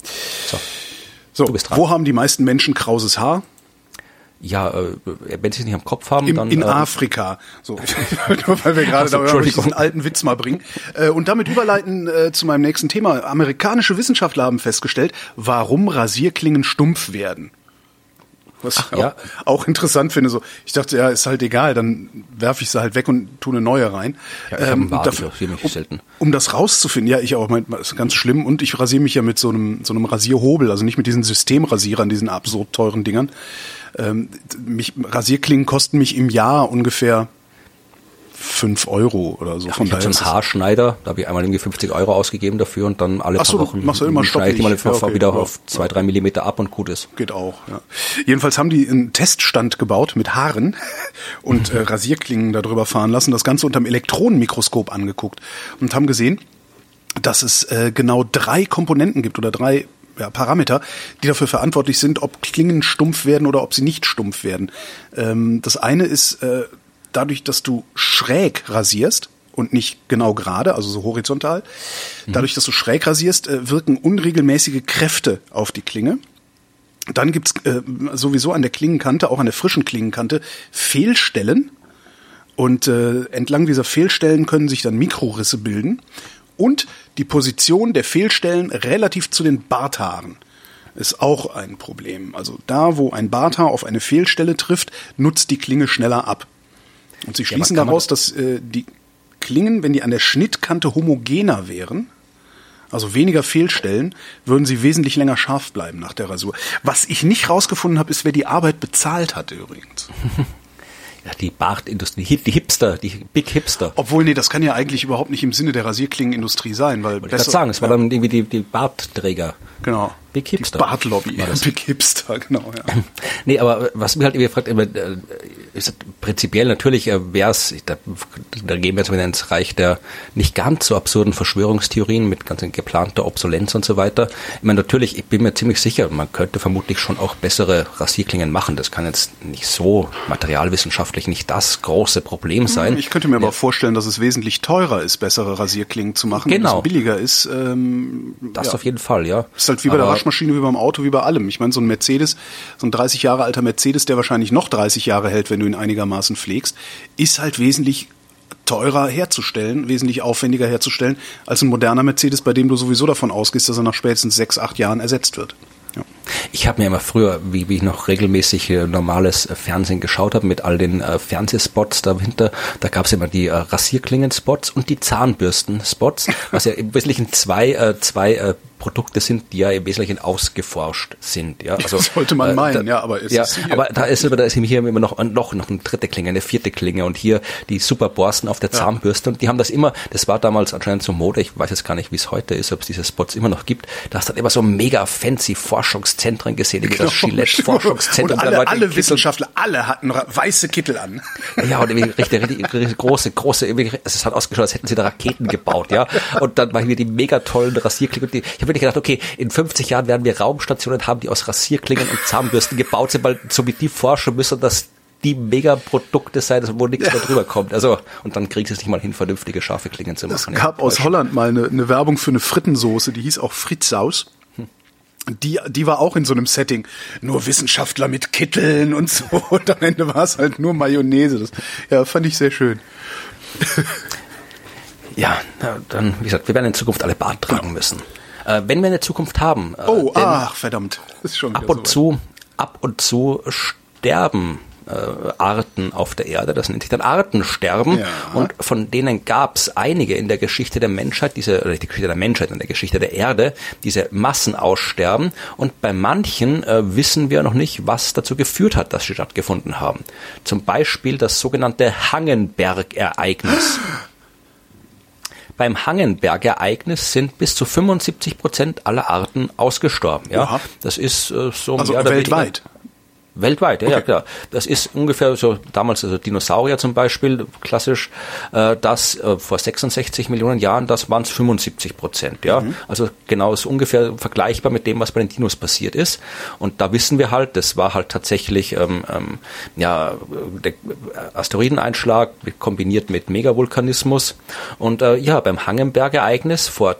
So, du bist dran. Wo haben die meisten Menschen krauses Haar? Ja, wenn sie es nicht am Kopf haben, dann... In Afrika. So, weil wir gerade diesen alten Witz mal bringen. Und damit überleiten zu meinem nächsten Thema. Amerikanische Wissenschaftler haben festgestellt, warum Rasierklingen stumpf werden. Was ich auch interessant finde. So, ich dachte, ist halt egal, dann werfe ich sie halt weg und tue eine neue rein. Ja, um das rauszufinden, ich auch, das ist ganz schlimm. Und ich rasiere mich ja mit so einem Rasierhobel, also nicht mit diesen Systemrasierern, diesen absurd teuren Dingern. Rasierklingen kosten mich im Jahr ungefähr 5 Euro oder so. Ja, von daher so einen Haarschneider, da habe ich einmal irgendwie 50 Euro ausgegeben dafür und dann alle paar Wochen schneide ich mal wieder auf 2-3 Millimeter ab und gut ist. Geht auch, ja. Jedenfalls haben die einen Teststand gebaut mit Haaren und Rasierklingen darüber fahren lassen, das Ganze unterm Elektronenmikroskop angeguckt und haben gesehen, dass es genau 3 Komponenten gibt oder 3 Parameter, die dafür verantwortlich sind, ob Klingen stumpf werden oder ob sie nicht stumpf werden. Das eine ist dadurch, dass du schräg rasierst und nicht genau gerade, also so horizontal. Dadurch, dass du schräg rasierst, wirken unregelmäßige Kräfte auf die Klinge. Dann gibt's sowieso an der Klingenkante, auch an der frischen Klingenkante, Fehlstellen. Und entlang dieser Fehlstellen können sich dann Mikrorisse bilden. Und die Position der Fehlstellen relativ zu den Barthaaren ist auch ein Problem. Also da, wo ein Barthaar auf eine Fehlstelle trifft, nutzt die Klinge schneller ab. Und sie schließen daraus, dass die Klingen, wenn die an der Schnittkante homogener wären, also weniger Fehlstellen, würden sie wesentlich länger scharf bleiben nach der Rasur. Was ich nicht rausgefunden habe, ist, wer die Arbeit bezahlt hat übrigens. Ja, die Bartindustrie, die Hipster, die Big Hipster. Obwohl, nee, das kann ja eigentlich überhaupt nicht im Sinne der Rasierklingenindustrie sein, weil ich kann sagen, es war dann irgendwie die Bartträger. Genau. Big Hipster. Die Bartlobby. Big Hipster, genau, ja. Nee, aber was mir halt immer gefragt, ist prinzipiell natürlich wär's, da gehen wir jetzt wieder ins Reich der nicht ganz so absurden Verschwörungstheorien mit ganz geplanter Obsolenz und so weiter. Ich meine, natürlich, ich bin mir ziemlich sicher, man könnte vermutlich schon auch bessere Rasierklingen machen. Das kann jetzt nicht so materialwissenschaftlich nicht das große Problem sein. Ich könnte mir aber vorstellen, dass es wesentlich teurer ist, bessere Rasierklingen zu machen. Genau. Und es billiger ist. Das auf jeden Fall, ja. Ist halt wie bei der Waschmaschine, wie beim Auto, wie bei allem. Ich meine, so ein Mercedes, so ein 30 Jahre alter Mercedes, der wahrscheinlich noch 30 Jahre hält, wenn du ihn einigermaßen pflegst, ist halt wesentlich teurer herzustellen, wesentlich aufwendiger herzustellen, als ein moderner Mercedes, bei dem du sowieso davon ausgehst, dass er nach spätestens 6, 8 Jahren ersetzt wird. Ja. Ich habe mir immer früher, wie ich noch regelmäßig normales Fernsehen geschaut habe, mit all den Fernsehspots dahinter, da gab es immer die Rasierklingen-Spots und die Zahnbürsten-Spots, was ja im Wesentlichen zwei Produkte sind, die ja im Wesentlichen ausgeforscht sind. Ja, also, das sollte man meinen, aber es ist hier. Aber da ist hier immer noch eine dritte Klinge, eine vierte Klinge und hier die super Borsten auf der Zahnbürste und die haben das immer, das war damals anscheinend so Mode, ich weiß jetzt gar nicht, wie es heute ist, ob es diese Spots immer noch gibt, da hast du dann immer so mega fancy Forschungszentren gesehen, wie das Gillette-Forschungszentrum. Und alle Wissenschaftler, alle hatten weiße Kittel an. Ja, und richtig große, es hat ausgeschaut, als hätten sie da Raketen gebaut, ja. Und dann waren hier die mega tollen Rasierklingen. Ich habe wirklich gedacht, okay, in 50 Jahren werden wir Raumstationen haben, die aus Rasierklingen und Zahnbürsten gebaut sind, weil so wie die forschen müssen, dass die Mega-Produkte sein, wo nichts mehr drüber kommt. Also, und dann kriegst du es nicht mal hin, vernünftige, scharfe Klingen zu machen. Es gab aus Holland mal eine Werbung für eine Frittensoße, die hieß auch Fritzaus. Die war auch in so einem Setting. Nur Wissenschaftler mit Kitteln und so. Und am Ende war es halt nur Mayonnaise. Das fand ich sehr schön. Ja, dann, wie gesagt, wir werden in Zukunft alle Bart tragen müssen. Wenn wir eine Zukunft haben. Verdammt. Das ist schon ab und zu sterben Arten auf der Erde, das nennt sich dann Artensterben, und von denen gab es einige in der Geschichte der Menschheit, in der Geschichte der Erde, diese Massenaussterben, und bei manchen wissen wir noch nicht, was dazu geführt hat, dass sie stattgefunden haben. Zum Beispiel das sogenannte Hangenberg-Ereignis. Beim Hangenberg-Ereignis sind bis zu 75% aller Arten ausgestorben. Ja, Oha. Das ist so also weltweit. Weltweit, ja klar. Das ist ungefähr so, damals also Dinosaurier zum Beispiel, klassisch, das vor 66 Millionen Jahren, das waren es 75%, ja. Also genau, ist ungefähr vergleichbar mit dem, was bei den Dinos passiert ist. Und da wissen wir halt, das war halt tatsächlich, der Asteroideneinschlag kombiniert mit Megavulkanismus. Und beim Hangenberg-Ereignis vor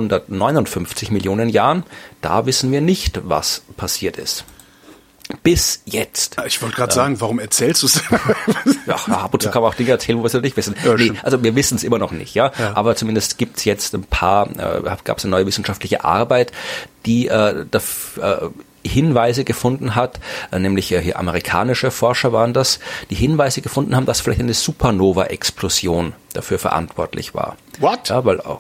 359 Millionen Jahren, da wissen wir nicht, was passiert ist. Bis jetzt. Ich wollte gerade sagen, warum erzählst du es? Ja, ab und zu kann man auch Dinge erzählen, wo wir es nicht wissen. Also wir wissen es immer noch nicht, ja. Aber zumindest gibt es jetzt gab es eine neue wissenschaftliche Arbeit, die Hinweise gefunden hat, nämlich hier amerikanische Forscher waren das, die Hinweise gefunden haben, dass vielleicht eine Supernova-Explosion dafür verantwortlich war. What? Ja, weil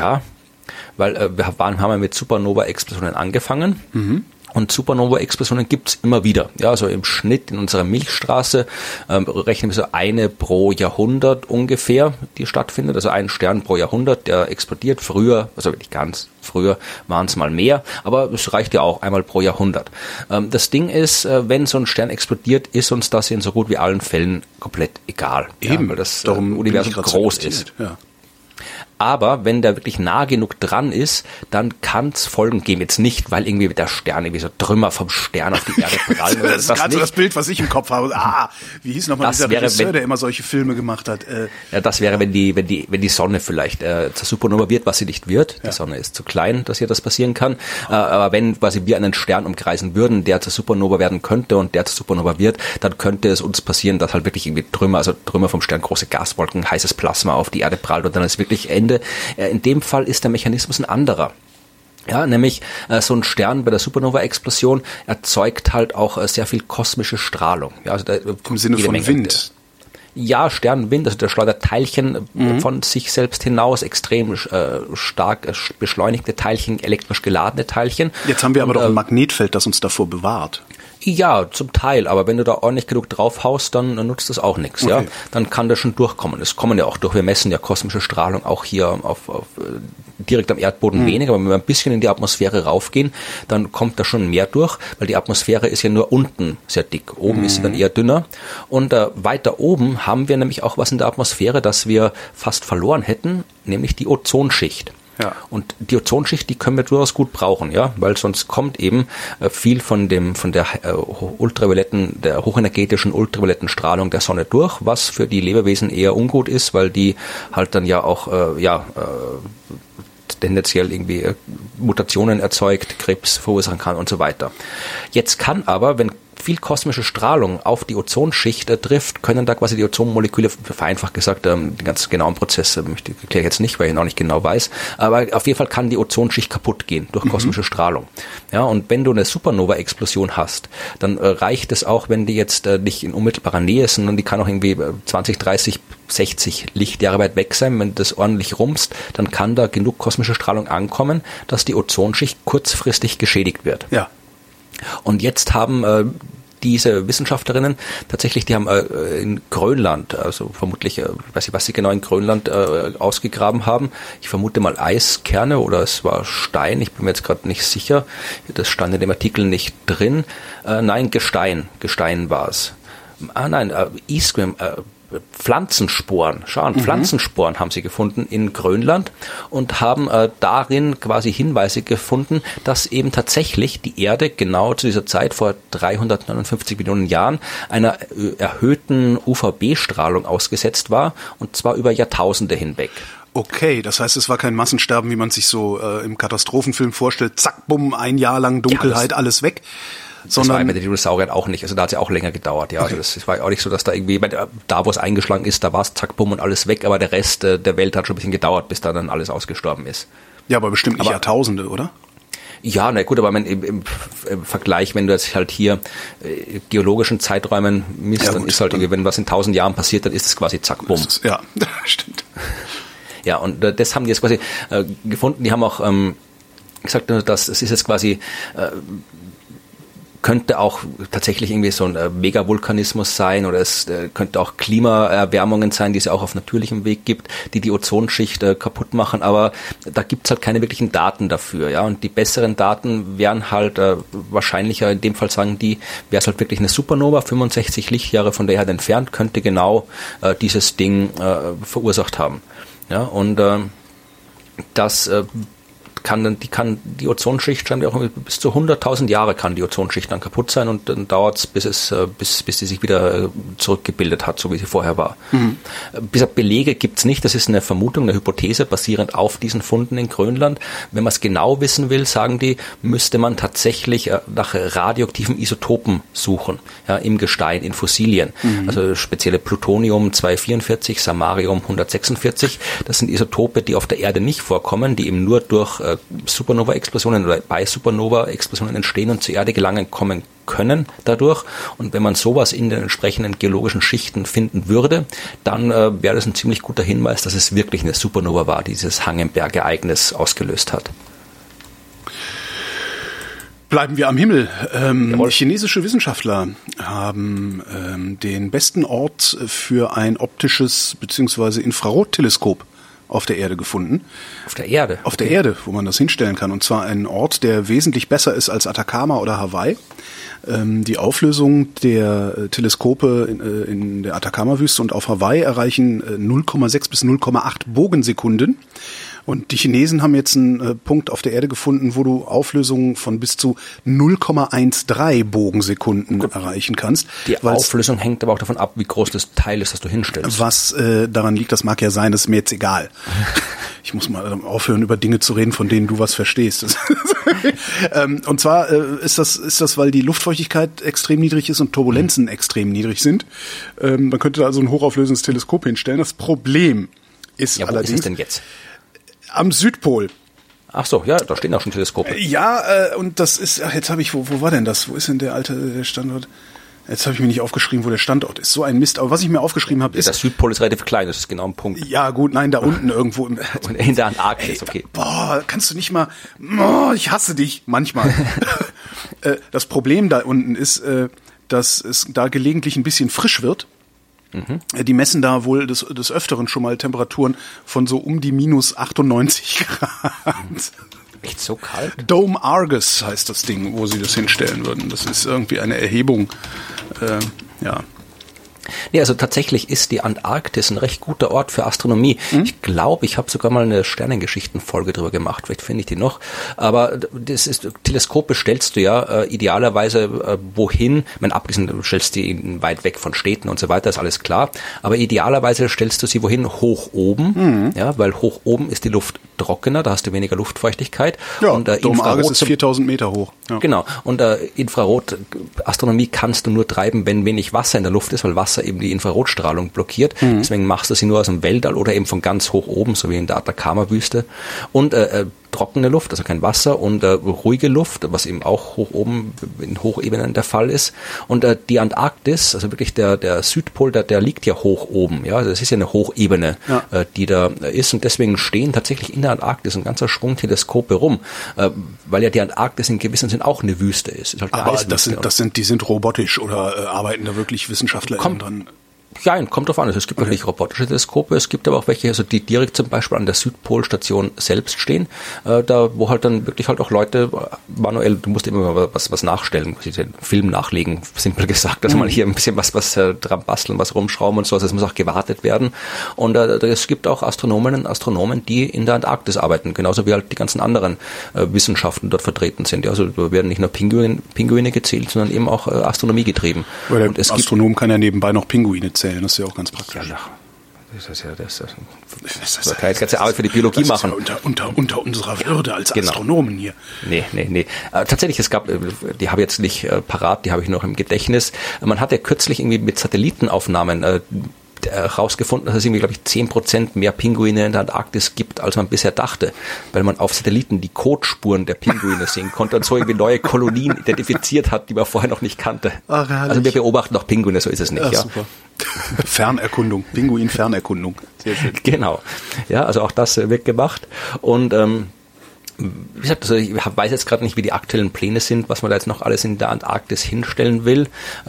wir haben mit Supernova-Explosionen angefangen. Und Supernova-Explosionen gibt's immer wieder. Ja, also im Schnitt in unserer Milchstraße rechnen wir so eine pro Jahrhundert ungefähr, die stattfindet. Also ein Stern pro Jahrhundert, der explodiert. Früher, also nicht ganz früher, waren es mal mehr, aber es reicht ja auch einmal pro Jahrhundert. Das Ding ist, wenn so ein Stern explodiert, ist uns das in so gut wie allen Fällen komplett egal. Eben, weil das Universum groß ist. Ja. Aber wenn der wirklich nah genug dran ist, dann kann es Folgen geben. Jetzt nicht, weil irgendwie der Stern, irgendwie so Trümmer vom Stern auf die Erde prallen. Das ist gerade so das Bild, was ich im Kopf habe. Wie hieß nochmal dieser Regisseur, der immer solche Filme gemacht hat? Ja, das wäre, wenn die Sonne vielleicht zur Supernova wird, was sie nicht wird. Ja. Die Sonne ist zu klein, dass hier das passieren kann. Aber wenn quasi wir einen Stern umkreisen würden, der zur Supernova werden könnte und der zur Supernova wird, dann könnte es uns passieren, dass halt wirklich irgendwie Trümmer vom Stern, große Gaswolken, heißes Plasma auf die Erde prallt und dann ist wirklich Ende. In dem Fall ist der Mechanismus ein anderer. Ja, nämlich so ein Stern bei der Supernova-Explosion erzeugt halt auch sehr viel kosmische Strahlung. Ja, also im Sinne von Wind. Ja, Sternenwind, also der schleudert Teilchen von sich selbst hinaus, extrem stark beschleunigte Teilchen, elektrisch geladene Teilchen. Jetzt haben wir aber doch ein Magnetfeld, das uns davor bewahrt. Ja, zum Teil, aber wenn du da ordentlich genug draufhaust, dann nutzt das auch nichts, okay. Ja. Dann kann das schon durchkommen. Es kommen ja auch durch, wir messen ja kosmische Strahlung auch hier auf direkt am Erdboden weniger, aber wenn wir ein bisschen in die Atmosphäre raufgehen, dann kommt da schon mehr durch, weil die Atmosphäre ist ja nur unten sehr dick. Oben ist sie dann eher dünner. Und weiter oben haben wir nämlich auch was in der Atmosphäre, das wir fast verloren hätten, nämlich die Ozonschicht. Ja. Und die Ozonschicht, die können wir durchaus gut brauchen, ja, weil sonst kommt eben viel von der hochenergetischen ultravioletten Strahlung der Sonne durch, was für die Lebewesen eher ungut ist, weil die halt dann ja auch tendenziell irgendwie Mutationen erzeugt, Krebs verursachen kann und so weiter. Jetzt kann aber, wenn viel kosmische Strahlung auf die Ozonschicht trifft, können da quasi die Ozonmoleküle, vereinfacht gesagt, den ganz genauen Prozess erkläre ich jetzt nicht, weil ich ihn auch nicht genau weiß, aber auf jeden Fall kann die Ozonschicht kaputt gehen durch kosmische Strahlung. Ja, und wenn du eine Supernova-Explosion hast, dann reicht es auch, wenn die jetzt nicht in unmittelbarer Nähe ist, sondern die kann auch irgendwie 20, 30, 60 Lichtjahre weit weg sein. Wenn das ordentlich rumst, dann kann da genug kosmische Strahlung ankommen, dass die Ozonschicht kurzfristig geschädigt wird. Ja. Und jetzt haben diese Wissenschaftlerinnen tatsächlich, die haben in Grönland, also vermutlich, weiß ich, was sie genau in Grönland ausgegraben haben. Ich vermute mal Eiskerne oder es war Stein, ich bin mir jetzt gerade nicht sicher. Das stand in dem Artikel nicht drin. Nein, Gestein war es. Isgrim, Pflanzensporen. Pflanzensporen haben sie gefunden in Grönland und haben darin quasi Hinweise gefunden, dass eben tatsächlich die Erde genau zu dieser Zeit vor 359 Millionen Jahren einer erhöhten UVB-Strahlung ausgesetzt war, und zwar über Jahrtausende hinweg. Okay, das heißt, es war kein Massensterben, wie man sich so im Katastrophenfilm vorstellt. Zack, bumm, ein Jahr lang Dunkelheit, alles weg. Das war bei den Dinosauriern auch nicht. Also da hat es ja auch länger gedauert. Ja, okay. Also das war auch nicht so, dass da irgendwie, da wo es eingeschlagen ist, da war es zack, bumm und alles weg. Aber der Rest der Welt hat schon ein bisschen gedauert, bis da dann alles ausgestorben ist. Ja, aber bestimmt nicht Jahrtausende, oder? Ja, na gut, aber im Vergleich, wenn du jetzt halt hier geologischen Zeiträumen misst, ja, dann ist halt irgendwie, wenn was in 1000 Jahren passiert, dann ist es quasi zack, bumm. Ja, stimmt. Ja, und das haben die jetzt quasi gefunden. Die haben auch gesagt, dass es ist jetzt quasi könnte auch tatsächlich irgendwie so ein Megavulkanismus sein, oder es könnte auch Klimaerwärmungen sein, die es auch auf natürlichem Weg gibt, die Ozonschicht kaputt machen, aber da gibt's halt keine wirklichen Daten dafür, ja, und die besseren Daten wären halt wahrscheinlicher, in dem Fall sagen die, wäre es halt wirklich eine Supernova, 65 Lichtjahre von der Erde entfernt, könnte genau dieses Ding verursacht haben, ja, und das die Ozonschicht scheint auch bis zu 100.000 Jahre kann die Ozonschicht dann kaputt sein, und dann dauert es, bis sie sich wieder zurückgebildet hat, so wie sie vorher war. Bis Belege gibt's nicht, das ist eine Vermutung, eine Hypothese basierend auf diesen Funden in Grönland. Wenn man es genau wissen will, sagen die, müsste man tatsächlich nach radioaktiven Isotopen suchen, ja, im Gestein, in Fossilien. Also spezielle Plutonium 244, Samarium 146, das sind Isotope, die auf der Erde nicht vorkommen, die eben nur durch Supernova-Explosionen oder bei Supernova-Explosionen entstehen und zur Erde kommen können dadurch. Und wenn man sowas in den entsprechenden geologischen Schichten finden würde, dann wäre das ein ziemlich guter Hinweis, dass es wirklich eine Supernova war, die dieses Hangenberg-Ereignis ausgelöst hat. Bleiben wir am Himmel. Chinesische Wissenschaftler haben den besten Ort für ein optisches bzw. Infrarotteleskop auf der Erde gefunden. Auf der Erde? Auf der Erde, wo man das hinstellen kann. Und zwar einen Ort, der wesentlich besser ist als Atacama oder Hawaii. Die Auflösung der Teleskope in der Atacama-Wüste und auf Hawaii erreichen 0,6 bis 0,8 Bogensekunden. Und die Chinesen haben jetzt einen Punkt auf der Erde gefunden, wo du Auflösungen von bis zu 0,13 Bogensekunden erreichen kannst. Die Auflösung hängt aber auch davon ab, wie groß das Teil ist, das du hinstellst. Was daran liegt, das mag ja sein, das ist mir jetzt egal. Ich muss mal aufhören, über Dinge zu reden, von denen du was verstehst. Und zwar ist das, weil die Luftfeuchtigkeit extrem niedrig ist und Turbulenzen extrem niedrig sind. Man könnte da also ein hochauflösendes Teleskop hinstellen. Das Problem ist allerdings... Wo ist es denn jetzt? Am Südpol. Ach so, ja, da stehen auch schon Teleskope. Ja, und das ist, jetzt habe ich, wo war denn das? Wo ist denn der Standort? Jetzt habe ich mir nicht aufgeschrieben, wo der Standort ist. So ein Mist. Aber was ich mir aufgeschrieben habe, ist... Der Südpol ist relativ klein, das ist genau ein Punkt. Ja gut, nein, da unten irgendwo. Und in der Antarktis, okay. Boah, kannst du nicht mal... ich hasse dich manchmal. Das Problem da unten ist, dass es da gelegentlich ein bisschen frisch wird. Die messen da wohl des Öfteren schon mal Temperaturen von so um die minus 98 Grad. Echt so kalt? Dome Argus heißt das Ding, wo sie das hinstellen würden. Das ist irgendwie eine Erhebung, ja. Nee, also tatsächlich ist die Antarktis ein recht guter Ort für Astronomie. Ich glaube, ich habe sogar mal eine Sternengeschichten-Folge drüber gemacht, vielleicht finde ich die noch. Aber Teleskope stellst du ja idealerweise wohin, ich meine, abgesehen, du stellst die weit weg von Städten und so weiter, ist alles klar. Aber idealerweise stellst du sie wohin? Hoch oben, ja, weil hoch oben ist die Luft trockener, da hast du weniger Luftfeuchtigkeit. Ja, und Dome Argus ist 4000 Meter hoch. Ja. Genau, und Infrarotastronomie kannst du nur treiben, wenn wenig Wasser in der Luft ist, weil Wasser eben die Infrarotstrahlung blockiert. Deswegen machst du sie nur aus dem Weltall oder eben von ganz hoch oben, so wie in der Atacama-Wüste. Und trockene Luft, also kein Wasser, und ruhige Luft, was eben auch hoch oben in Hochebenen der Fall ist. Und die Antarktis, also wirklich der Südpol, der liegt ja hoch oben. Ja, also das ist ja eine Hochebene, die da ist. Und deswegen stehen tatsächlich in der Antarktis ein ganzer Schwung Teleskope rum, weil ja die Antarktis in gewissem Sinn auch eine Wüste ist. Halt aber die sind robotisch oder arbeiten da wirklich Wissenschaftler dran? Ja, kommt drauf an. Also es gibt wirklich robotische Teleskope, es gibt aber auch welche, also die direkt zum Beispiel an der Südpolstation selbst stehen, da wo halt dann wirklich halt auch Leute manuell, du musst immer mal was nachstellen, den Film nachlegen, simpel gesagt, also mal hier ein bisschen was dran basteln, was rumschrauben und so, also es muss auch gewartet werden. Und es gibt auch Astronominnen und Astronomen, die in der Antarktis arbeiten, genauso wie halt die ganzen anderen Wissenschaften dort vertreten sind. Ja, also da werden nicht nur Pinguine gezählt, sondern eben auch Astronomie getrieben. Weil der Astronom kann ja nebenbei noch Pinguine zählen. Das ist ja auch ganz praktisch. Ja, das kann jetzt ganze Arbeit für die Biologie machen. Ja unter unserer Würde als Astronomen hier. Nee. Tatsächlich, es gab, die habe ich jetzt nicht parat, die habe ich noch im Gedächtnis. Man hat ja kürzlich irgendwie mit Satellitenaufnahmen herausgefunden, dass es irgendwie, glaube ich, 10% mehr Pinguine in der Antarktis gibt, als man bisher dachte, weil man auf Satelliten die Kotspuren der Pinguine sehen konnte und so irgendwie neue Kolonien identifiziert hat, die man vorher noch nicht kannte. Ach, also wir beobachten auch Pinguine, so ist es nicht. Ja, super. Fernerkundung, Pinguin-Fernerkundung. Sehr schön. Genau. Ja, also auch das wird gemacht. Und wie gesagt, also ich weiß jetzt gerade nicht, wie die aktuellen Pläne sind, was man da jetzt noch alles in der Antarktis hinstellen will.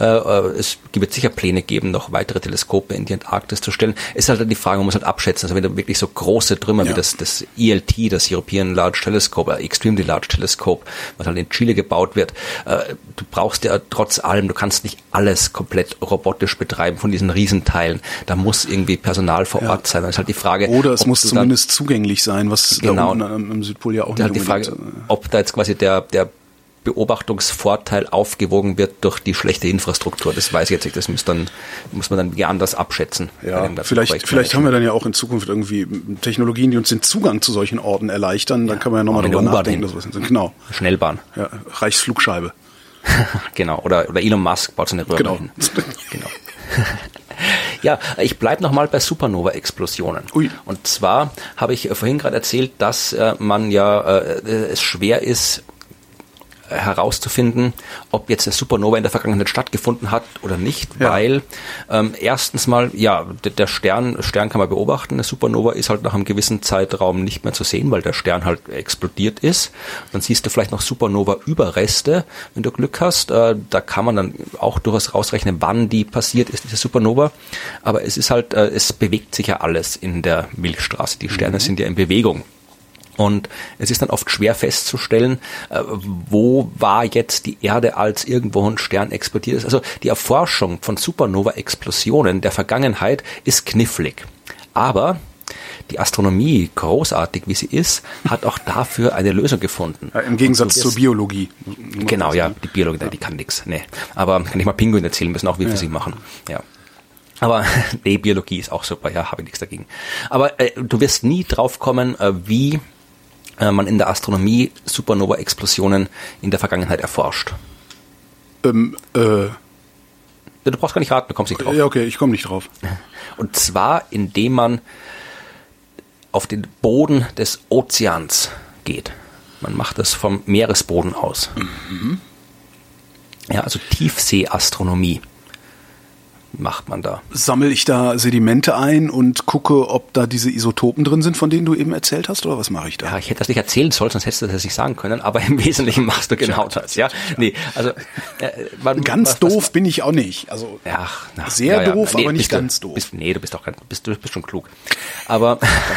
Es wird sicher Pläne geben, noch weitere Teleskope in die Antarktis zu stellen. Es ist halt die Frage, man muss halt abschätzen. Also wenn du wirklich so große Trümmer wie das ELT, das European Large Telescope, Extremely Large Telescope, was halt in Chile gebaut wird, du brauchst ja trotz allem, du kannst nicht alles komplett robotisch betreiben von diesen Riesenteilen. Da muss irgendwie Personal vor Ort sein. Dann ist halt die Frage, oder es muss zumindest zugänglich sein, was da unten am Südpol ja auch nicht halt die Frage, ob da jetzt quasi der Beobachtungsvorteil aufgewogen wird durch die schlechte Infrastruktur. Das weiß ich jetzt nicht. Das muss man dann anders abschätzen. Ja, vielleicht haben wir dann ja auch in Zukunft irgendwie Technologien, die uns den Zugang zu solchen Orten erleichtern. Dann kann man ja nochmal drüber nachdenken. Genau. Schnellbahn. Ja, Reichsflugscheibe. Genau. Oder Elon Musk baut so eine Röhre hin. Genau. Ja, ich bleibe nochmal bei Supernova-Explosionen. Und zwar habe ich vorhin gerade erzählt, dass man es schwer ist, herauszufinden, ob jetzt eine Supernova in der Vergangenheit stattgefunden hat oder nicht, weil erstens mal, der Stern kann man beobachten, eine Supernova ist halt nach einem gewissen Zeitraum nicht mehr zu sehen, weil der Stern halt explodiert ist. Dann siehst du vielleicht noch Supernova-Überreste, wenn du Glück hast. Da kann man dann auch durchaus rausrechnen, wann die passiert ist, diese Supernova. Aber es ist halt, es bewegt sich ja alles in der Milchstraße. Die Sterne sind ja in Bewegung. Und es ist dann oft schwer festzustellen, wo war jetzt die Erde, als irgendwo ein Stern explodiert ist. Also die Erforschung von Supernova-Explosionen der Vergangenheit ist knifflig. Aber die Astronomie, großartig wie sie ist, hat auch dafür eine Lösung gefunden. Ja, im Gegensatz zur Biologie. Genau, die Biologie, die kann nichts. Nee. Aber kann ich mal Pinguine erzählen, müssen auch wie für sie machen. Ja. Aber Biologie ist auch super, habe ich nichts dagegen. Aber du wirst nie drauf kommen, wie man in der Astronomie Supernova-Explosionen in der Vergangenheit erforscht. Du brauchst gar nicht raten, du kommst nicht drauf. Ja, okay, ich komme nicht drauf. Und zwar, indem man auf den Boden des Ozeans geht. Man macht das vom Meeresboden aus. Ja, also Tiefseeastronomie. macht man da. Sammle ich da Sedimente ein und gucke, ob da diese Isotopen drin sind, von denen du eben erzählt hast, oder was mache ich da? Ja, ich hätte das nicht erzählen sollen, sonst hättest du das nicht sagen können, aber im Wesentlichen machst du genau das, ja. Nee, also ganz doof bin ich auch nicht. Also sehr doof, aber nicht ganz doof. Du bist schon klug. Aber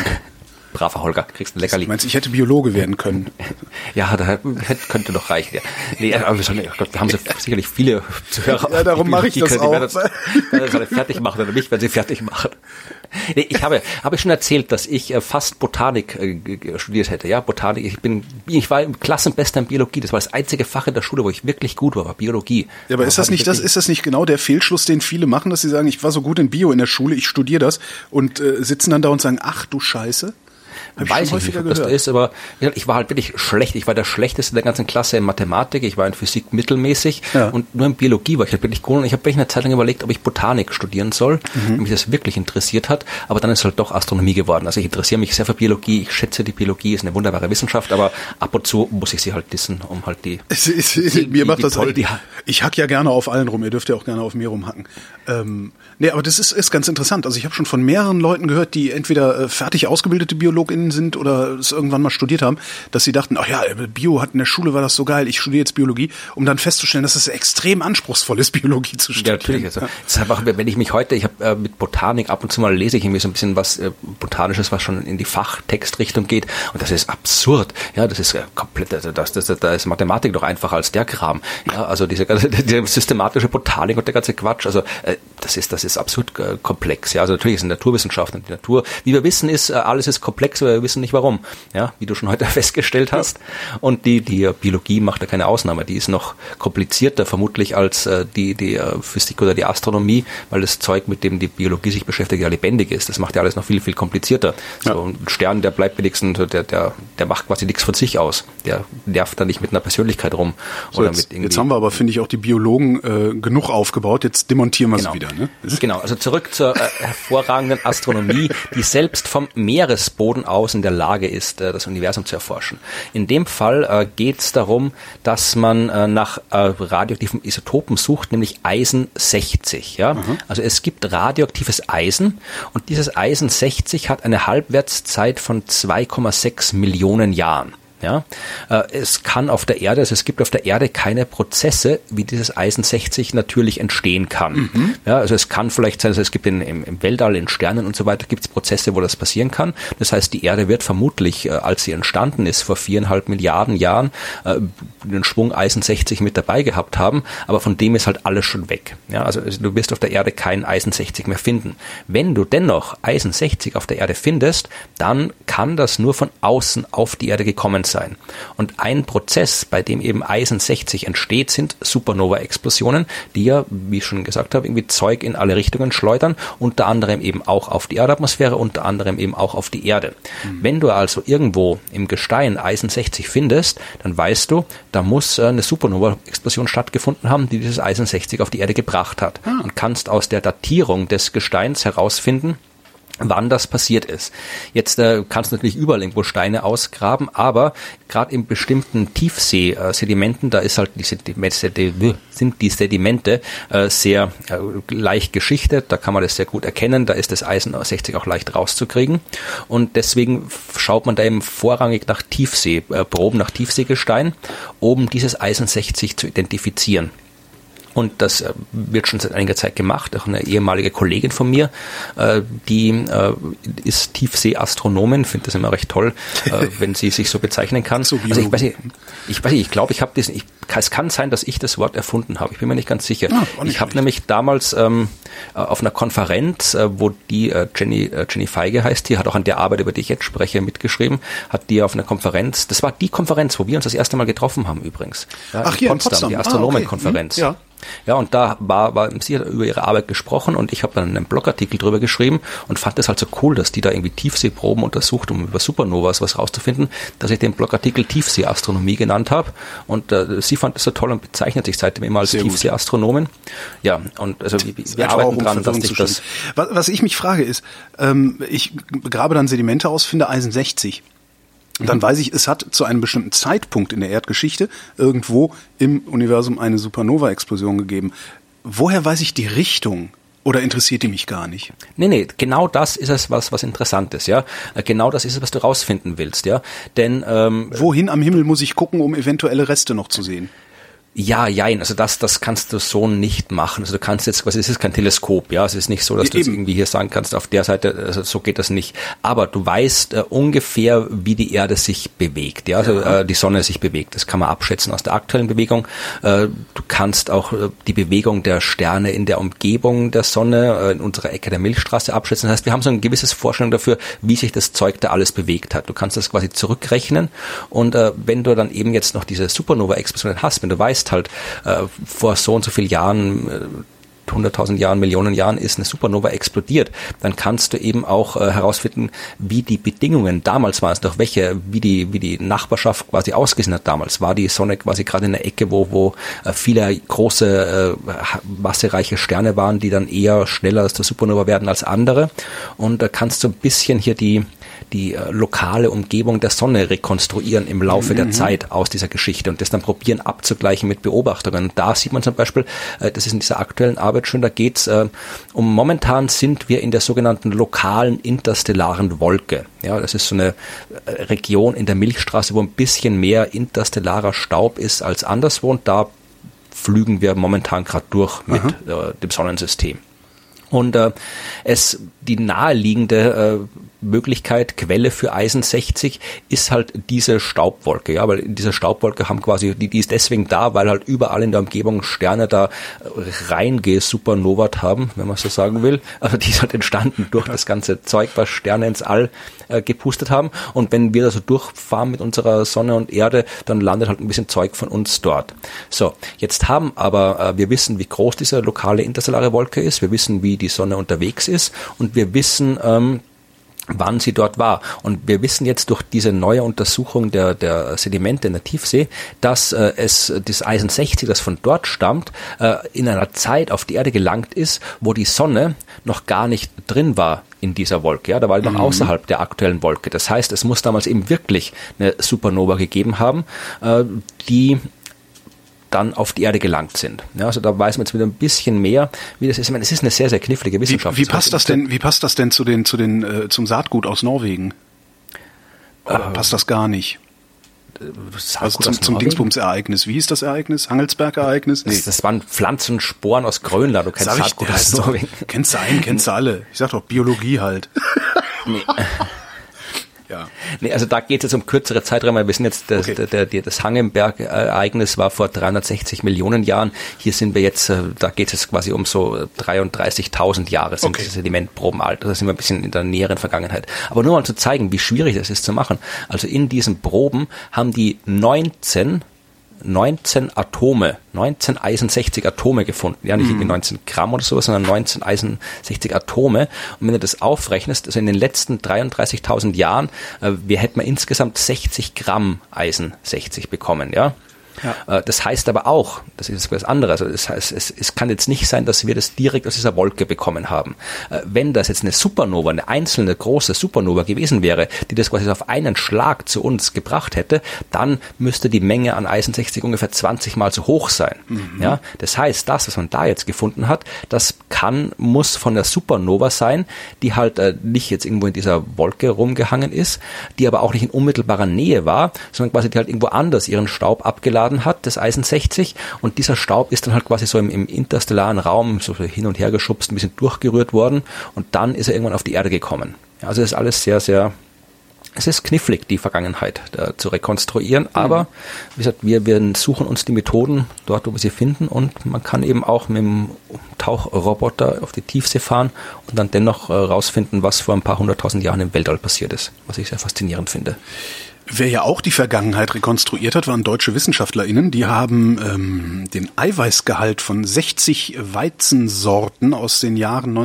braver Holger, kriegst ein Leckerli. Du meinst, ich hätte Biologe werden können? Ja, könnte doch reichen. Ja. Nee, aber wir haben sicherlich viele Zuhörer. Ja, darum mache ich das auch. Die werden das fertig machen oder mich, wenn sie fertig machen. Nee, ich habe schon erzählt, dass ich fast Botanik studiert hätte. Ja, Botanik. Ich war Klassenbester in Biologie. Das war das einzige Fach in der Schule, wo ich wirklich gut war Biologie. Ja, aber ist das nicht genau der Fehlschluss, den viele machen, dass sie sagen, ich war so gut in Bio in der Schule, ich studiere das und sitzen dann da und sagen, ach du Scheiße? Weiß ich nicht, ob das da ist, aber ich war halt wirklich schlecht. Ich war der Schlechteste der ganzen Klasse in Mathematik, ich war in Physik mittelmäßig und nur in Biologie war ich halt wirklich gut. Und ich habe wirklich eine Zeit lang überlegt, ob ich Botanik studieren soll, weil mich das wirklich interessiert hat. Aber dann ist halt doch Astronomie geworden. Also ich interessiere mich sehr für Biologie, ich schätze die Biologie, ist eine wunderbare Wissenschaft, aber ab und zu muss ich sie halt dissen, um halt mir macht das halt, ich hack ja gerne auf allen rum, ihr dürft ja auch gerne auf mir rumhacken. Nee, aber das ist ganz interessant. Also ich habe schon von mehreren Leuten gehört, die entweder fertig ausgebildete BiologInnen sind oder es irgendwann mal studiert haben, dass sie dachten, ach ja, Bio hat in der Schule, war das so geil, ich studiere jetzt Biologie, um dann festzustellen, dass es extrem anspruchsvoll ist, Biologie zu studieren. Ja, natürlich. Also, es ist einfach, wenn ich mich heute, ich habe mit Botanik ab und zu mal lese ich irgendwie so ein bisschen was Botanisches, was schon in die Fachtextrichtung geht und das ist absurd. Ja, das ist komplett, da ist Mathematik doch einfacher als der Kram. Ja, also diese systematische Botanik und der ganze Quatsch, also das ist absolut komplex. Ja, also natürlich ist es Naturwissenschaften und die Natur, wie wir wissen, ist alles ist komplex, aber wir wissen nicht warum. Ja, wie du schon heute festgestellt hast. Und die Biologie macht da keine Ausnahme. Die ist noch komplizierter vermutlich als die Physik oder die Astronomie, weil das Zeug, mit dem die Biologie sich beschäftigt, ja lebendig ist. Das macht ja alles noch viel, viel komplizierter. Ja. So ein Stern, der bleibt wenigstens, der macht quasi nichts von sich aus. Der nervt da nicht mit einer Persönlichkeit rum. So, oder jetzt haben wir aber, finde ich, auch die Biologen genug aufgebaut. Jetzt demontieren wir sie wieder. Ne? Genau, also zurück zur hervorragenden Astronomie, die selbst vom Meeresboden aus in der Lage ist, das Universum zu erforschen. In dem Fall geht es darum, dass man nach radioaktiven Isotopen sucht, nämlich Eisen 60. Ja? Also es gibt radioaktives Eisen und dieses Eisen 60 hat eine Halbwertszeit von 2,6 Millionen Jahren. Ja, es kann auf der Erde, also es gibt auf der Erde keine Prozesse, wie dieses Eisen 60 natürlich entstehen kann. Ja, also es kann vielleicht sein, also es gibt im Weltall, in Sternen und so weiter, gibt es Prozesse, wo das passieren kann. Das heißt, die Erde wird vermutlich, als sie entstanden ist, vor 4,5 Milliarden Jahren, den Schwung Eisen 60 mit dabei gehabt haben, aber von dem ist halt alles schon weg. Ja, also du wirst auf der Erde kein Eisen 60 mehr finden. Wenn du dennoch Eisen 60 auf der Erde findest, dann kann das nur von außen auf die Erde gekommen sein. Und ein Prozess, bei dem eben Eisen 60 entsteht, sind Supernova-Explosionen, die ja, wie ich schon gesagt habe, irgendwie Zeug in alle Richtungen schleudern, unter anderem eben auch auf die Erdatmosphäre, unter anderem eben auch auf die Erde. Wenn du also irgendwo im Gestein Eisen 60 findest, dann weißt du, da muss eine Supernova-Explosion stattgefunden haben, die dieses Eisen 60 auf die Erde gebracht hat. Und kannst aus der Datierung des Gesteins herausfinden, wann das passiert ist. Jetzt kannst du natürlich überall irgendwo Steine ausgraben, aber gerade in bestimmten Tiefsee-Sedimenten, da ist halt sind die Sedimente sehr leicht geschichtet, da kann man das sehr gut erkennen, da ist das Eisen 60 auch leicht rauszukriegen und deswegen schaut man da eben vorrangig nach Tiefseeproben, nach Tiefseegestein, um dieses Eisen 60 zu identifizieren. Und das wird schon seit einiger Zeit gemacht. Auch eine ehemalige Kollegin von mir, die ist Tiefseeastronomin, finde das immer recht toll, wenn sie sich so bezeichnen kann. Also ich glaube, es kann sein, dass ich das Wort erfunden habe. Ich bin mir nicht ganz sicher. Ich habe nämlich damals auf einer Konferenz, wo die Jenny Feige heißt, die hat auch an der Arbeit, über die ich jetzt spreche, mitgeschrieben, hat die auf einer Konferenz, das war die Konferenz, wo wir uns das erste Mal getroffen haben übrigens. Ja, in Potsdam, die Astronomenkonferenz. Ja. Ja, und da sie hat über ihre Arbeit gesprochen und ich habe dann einen Blogartikel drüber geschrieben und fand das halt so cool, dass die da irgendwie Tiefseeproben untersucht, um über Supernovas was rauszufinden, dass ich den Blogartikel Tiefseeastronomie genannt habe und sie fand das so toll und bezeichnet sich seitdem immer als Tiefseeastronomin. Ja, und also wir arbeiten dran, dass sich das... Was ich mich frage ist, ich grabe dann Sedimente aus, finde Eisen 60. Und dann weiß ich, es hat zu einem bestimmten Zeitpunkt in der Erdgeschichte irgendwo im Universum eine Supernova-Explosion gegeben. Woher weiß ich die Richtung Oder interessiert die mich gar nicht? Nee, genau das ist es, was interessant ist, ja. Genau das ist es, was du rausfinden willst, ja. Denn wohin am Himmel muss ich gucken, um eventuelle Reste noch zu sehen? Ja, jein, also das kannst du so nicht machen. Also du kannst jetzt quasi, es ist kein Teleskop, ja, es ist nicht so, dass du jetzt irgendwie hier sagen kannst, auf der Seite, also so geht das nicht. Aber du weißt ungefähr, wie die Erde sich bewegt, ja, also die Sonne sich bewegt. Das kann man abschätzen aus der aktuellen Bewegung. Du kannst auch die Bewegung der Sterne in der Umgebung der Sonne, in unserer Ecke der Milchstraße abschätzen. Das heißt, wir haben so ein gewisses Vorstellung dafür, wie sich das Zeug da alles bewegt hat. Du kannst das quasi zurückrechnen und wenn du dann eben jetzt noch diese Supernova-Explosion hast, wenn du weißt halt, vor so und so vielen Jahren, 100.000 Jahren, Millionen Jahren ist eine Supernova explodiert, dann kannst du eben auch herausfinden, wie die Bedingungen damals waren, durch welche, wie die Nachbarschaft quasi ausgesehen hat damals. War die Sonne quasi gerade in der Ecke, wo viele große, massereiche Sterne waren, die dann eher schneller zur Supernova werden als andere. Und da kannst du ein bisschen hier die lokale Umgebung der Sonne rekonstruieren im Laufe der Zeit aus dieser Geschichte und das dann probieren abzugleichen mit Beobachtungen. Da sieht man zum Beispiel, das ist in dieser aktuellen Arbeit schon, da geht's momentan sind wir in der sogenannten lokalen interstellaren Wolke. Ja, das ist so eine Region in der Milchstraße, wo ein bisschen mehr interstellarer Staub ist als anderswo und da flügen wir momentan gerade durch mit dem Sonnensystem. Und die naheliegende Möglichkeit, Quelle für Eisen 60 ist halt diese Staubwolke, ja, weil in dieser Staubwolke haben quasi, die ist deswegen da, weil halt überall in der Umgebung Sterne da reingesupernovat haben, wenn man so sagen will. Also die ist halt entstanden durch das ganze Zeug, was Sterne ins All gepustet haben. Und wenn wir da so durchfahren mit unserer Sonne und Erde, dann landet halt ein bisschen Zeug von uns dort. So, jetzt haben aber, wir wissen, wie groß diese lokale interstellare Wolke ist, wir wissen, wie die Sonne unterwegs ist und wir wissen, wann sie dort war. Und wir wissen jetzt durch diese neue Untersuchung der Sedimente in der Tiefsee, dass das Eisen 60, das von dort stammt, in einer Zeit auf die Erde gelangt ist, wo die Sonne noch gar nicht drin war in dieser Wolke. Ja, da war die noch außerhalb der aktuellen Wolke. Das heißt, es muss damals eben wirklich eine Supernova gegeben haben, die dann auf die Erde gelangt sind. Ja, also da weiß man jetzt wieder ein bisschen mehr, wie das ist. Ich meine, es ist eine sehr, sehr knifflige Wissenschaft. Wie passt das denn zum Saatgut aus Norwegen? Oder passt das gar nicht? Also zum Dingsbums-Ereignis. Wie hieß das Ereignis? Hangelsberg-Ereignis? Nee. Das waren Pflanzensporen aus Grönland. Du kennst Saatgut aus Norwegen. Kennst du alle. Ich sag doch Biologie halt. Nee. Ja. Nee, also da geht es jetzt um kürzere Zeiträume. Wir sind jetzt, das Hangenberg-Ereignis war vor 360 Millionen Jahren. Hier sind wir jetzt, da geht es quasi um so 33.000 Jahre sind diese Sedimentproben alt. Da sind wir ein bisschen in der näheren Vergangenheit. Aber nur mal zu zeigen, wie schwierig das ist zu machen. Also in diesen Proben haben die 19 Atome, 19 Eisen 60 Atome gefunden. Ja, nicht irgendwie 19 Gramm oder sowas, sondern 19 Eisen 60 Atome. Und wenn du das aufrechnest, also in den letzten 33.000 Jahren, wir hätten insgesamt 60 Gramm Eisen 60 bekommen, ja. Ja. Das heißt aber auch, das ist was anderes, also das heißt, es kann jetzt nicht sein, dass wir das direkt aus dieser Wolke bekommen haben. Wenn das jetzt eine Supernova, eine einzelne große Supernova gewesen wäre, die das quasi auf einen Schlag zu uns gebracht hätte, dann müsste die Menge an Eisen 60 ungefähr 20 Mal so hoch sein. Ja, das heißt, das, was man da jetzt gefunden hat, das muss von der Supernova sein, die halt nicht jetzt irgendwo in dieser Wolke rumgehangen ist, die aber auch nicht in unmittelbarer Nähe war, sondern quasi die halt irgendwo anders ihren Staub abgeladen hat, das Eisen 60, und dieser Staub ist dann halt quasi so im interstellaren Raum so hin und her geschubst, ein bisschen durchgerührt worden und dann ist er irgendwann auf die Erde gekommen. Ja, also das ist alles sehr, sehr, es ist knifflig, die Vergangenheit zu rekonstruieren, aber wie gesagt, wir suchen uns die Methoden dort, wo wir sie finden, und man kann eben auch mit dem Tauchroboter auf die Tiefsee fahren und dann dennoch rausfinden, was vor ein paar 100.000 Jahren im Weltall passiert ist, was ich sehr faszinierend finde. Wer ja auch die Vergangenheit rekonstruiert hat, waren deutsche WissenschaftlerInnen. Die haben den Eiweißgehalt von 60 Weizensorten aus den Jahren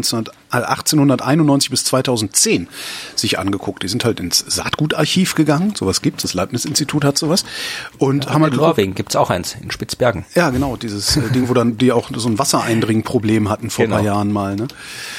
1891 bis 2010 sich angeguckt. Die sind halt ins Saatgutarchiv gegangen, sowas gibt's, das Leibniz-Institut hat sowas. Und haben halt in Norwegen gibt's auch eins, in Spitzbergen. Ja, genau, dieses Ding, wo dann die auch so ein Wassereindringproblem hatten vor ein paar Jahren mal, ne?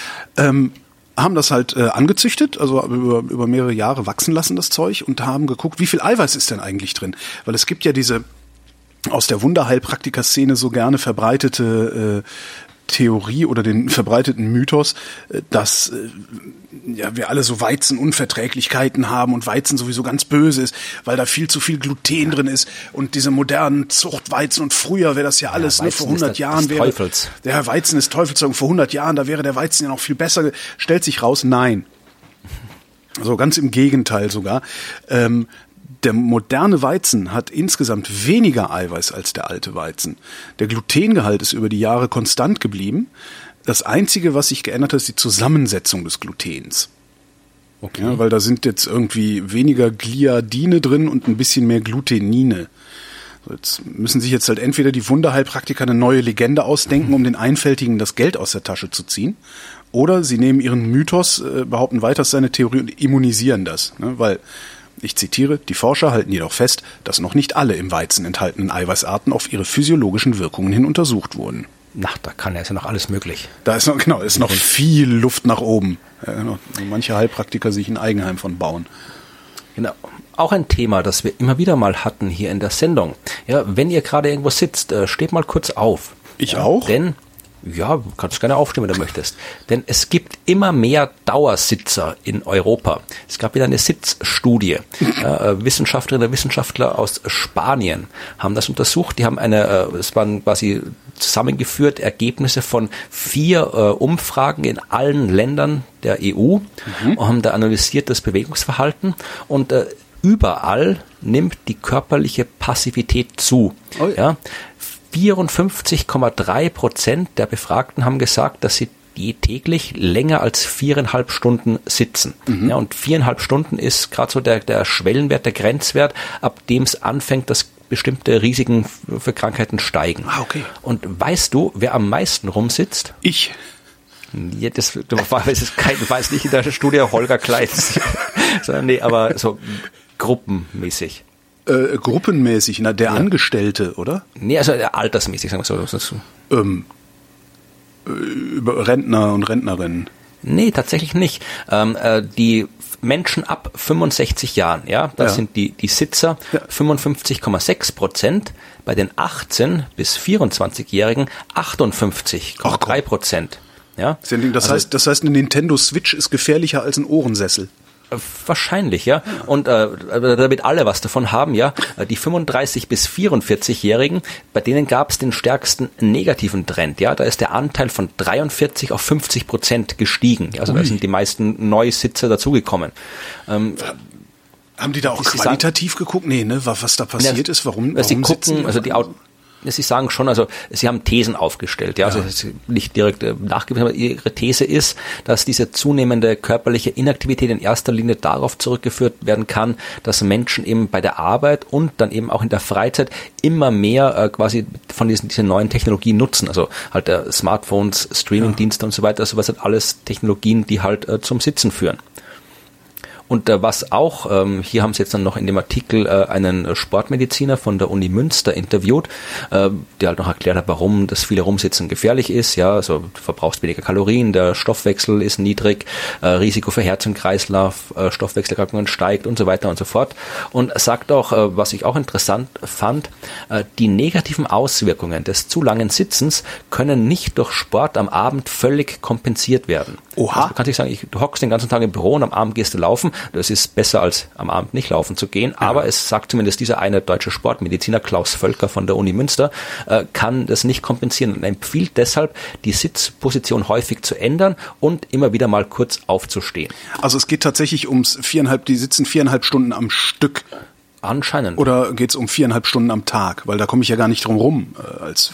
Haben das halt angezüchtet, also über mehrere Jahre wachsen lassen, das Zeug, und haben geguckt, wie viel Eiweiß ist denn eigentlich drin? Weil es gibt ja diese aus der Wunderheilpraktiker-Szene so gerne verbreitete Theorie oder den verbreiteten Mythos, dass wir alle so Weizenunverträglichkeiten haben und Weizen sowieso ganz böse ist, weil da viel zu viel Gluten drin ist und diese modernen Zuchtweizen und früher wäre das ja alles, vor 100 Jahren wäre der Weizen ist Teufelszeug, vor 100 Jahren, da wäre der Weizen ja noch viel besser, stellt sich raus, nein. So ganz im Gegenteil sogar. Der moderne Weizen hat insgesamt weniger Eiweiß als der alte Weizen. Der Glutengehalt ist über die Jahre konstant geblieben. Das Einzige, was sich geändert hat, ist die Zusammensetzung des Glutens. Okay. Ja, weil da sind jetzt irgendwie weniger Gliadine drin und ein bisschen mehr Glutenine. Jetzt müssen sich jetzt halt entweder die Wunderheilpraktiker eine neue Legende ausdenken, um den Einfältigen das Geld aus der Tasche zu ziehen, oder sie nehmen ihren Mythos, behaupten weiter, seine Theorie und immunisieren das. Ne? Weil, ich zitiere, die Forscher halten jedoch fest, dass noch nicht alle im Weizen enthaltenen Eiweißarten auf ihre physiologischen Wirkungen hin untersucht wurden. Da ist ja noch alles möglich. Da ist noch viel Luft nach oben. Ja, manche Heilpraktiker sich ein Eigenheim von bauen. Genau. Auch ein Thema, das wir immer wieder mal hatten hier in der Sendung. Ja, wenn ihr gerade irgendwo sitzt, steht mal kurz auf. Ich auch? Denn, ja, kannst gerne aufstehen, wenn du möchtest. Denn es gibt immer mehr Dauersitzer in Europa. Es gab wieder eine Sitzstudie. Wissenschaftlerinnen und Wissenschaftler aus Spanien haben das untersucht. Die haben es waren quasi zusammengeführt Ergebnisse von 4 Umfragen in allen Ländern der EU und haben da analysiert das Bewegungsverhalten und überall nimmt die körperliche Passivität zu. Oh ja. 54,3% der Befragten haben gesagt, dass sie täglich länger als 4,5 Stunden sitzen. Ja, und 4,5 Stunden ist gerade so der Schwellenwert, der Grenzwert, ab dem es anfängt, dass bestimmte Risiken für Krankheiten steigen. Ah, okay. Und weißt du, wer am meisten rumsitzt? Ich. Ja, du weißt nicht in der Studie Holger Kleitz. Nee, aber so gruppenmäßig. Gruppenmäßig, der Angestellte, oder? Nee, also altersmäßig, sagen wir so. Über Rentner und Rentnerinnen. Nee, tatsächlich nicht. Die Menschen ab 65 Jahren, das sind die Sitzer, 55,6%, bei den 18- bis 24-Jährigen 58,3%. Ja? Das heißt, eine Nintendo Switch ist gefährlicher als ein Ohrensessel. Wahrscheinlich, ja. Und damit alle was davon haben, ja. Die 35- bis 44-Jährigen, bei denen gab es den stärksten negativen Trend, ja. Da ist der Anteil von 43 auf 50% gestiegen. Also da sind die meisten Neusitzer dazugekommen. Haben die da auch qualitativ geguckt? Nee, ne? Was da passiert ist? Warum gucken, also Sie sagen schon, also Sie haben Thesen aufgestellt, ja, also nicht direkt nachgewiesen, aber Ihre These ist, dass diese zunehmende körperliche Inaktivität in erster Linie darauf zurückgeführt werden kann, dass Menschen eben bei der Arbeit und dann eben auch in der Freizeit immer mehr quasi von diesen neuen Technologien nutzen, also halt Smartphones, Streamingdienste und so weiter, also was sind alles Technologien, die halt zum Sitzen führen. Und was auch, hier haben sie jetzt dann noch in dem Artikel einen Sportmediziner von der Uni Münster interviewt, der halt noch erklärt hat, warum das viele Rumsitzen gefährlich ist. Ja, also du verbrauchst weniger Kalorien, der Stoffwechsel ist niedrig, Risiko für Herz- und Kreislauf, Stoffwechselerkrankungen steigt und so weiter und so fort. Und sagt auch, was ich auch interessant fand, die negativen Auswirkungen des zu langen Sitzens können nicht durch Sport am Abend völlig kompensiert werden. Oha. Also du kannst nicht sagen, du hockst den ganzen Tag im Büro und am Abend gehst du laufen. Das ist besser, als am Abend nicht laufen zu gehen. Aber es sagt zumindest dieser eine deutsche Sportmediziner, Klaus Völker von der Uni Münster, kann das nicht kompensieren und empfiehlt deshalb, die Sitzposition häufig zu ändern und immer wieder mal kurz aufzustehen. Also es geht tatsächlich die sitzen 4,5 Stunden am Stück. Anscheinend. Oder geht es um 4,5 Stunden am Tag? Weil da komme ich ja gar nicht drum rum als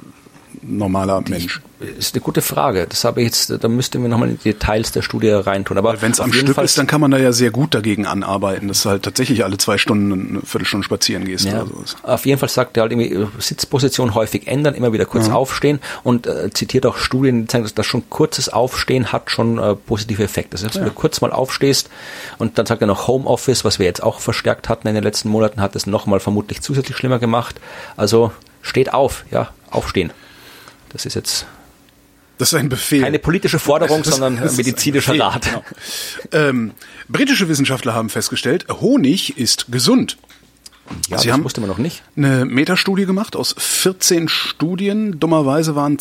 normaler Mensch. Ist eine gute Frage. Da müssten wir nochmal in die Details der Studie reintun. Aber wenn es am Stück ist, dann kann man da ja sehr gut dagegen anarbeiten, dass du halt tatsächlich alle 2 Stunden eine Viertelstunde spazieren gehst. Ja, oder sowas. Auf jeden Fall sagt er halt irgendwie Sitzposition häufig ändern, immer wieder kurz aufstehen und zitiert auch Studien, die zeigen, dass schon kurzes Aufstehen hat schon positive Effekte. Das heißt, wenn du kurz mal aufstehst und dann sagt er noch Homeoffice, was wir jetzt auch verstärkt hatten in den letzten Monaten, hat es nochmal vermutlich zusätzlich schlimmer gemacht. Also steht auf, aufstehen. Das ist jetzt Das ist ein Befehl. Keine politische Forderung, sondern medizinischer Rat. Genau. Britische Wissenschaftler haben festgestellt, Honig ist gesund. Ja, Sie das haben wusste man noch nicht. eine Metastudie gemacht aus 14 Studien. Dummerweise waren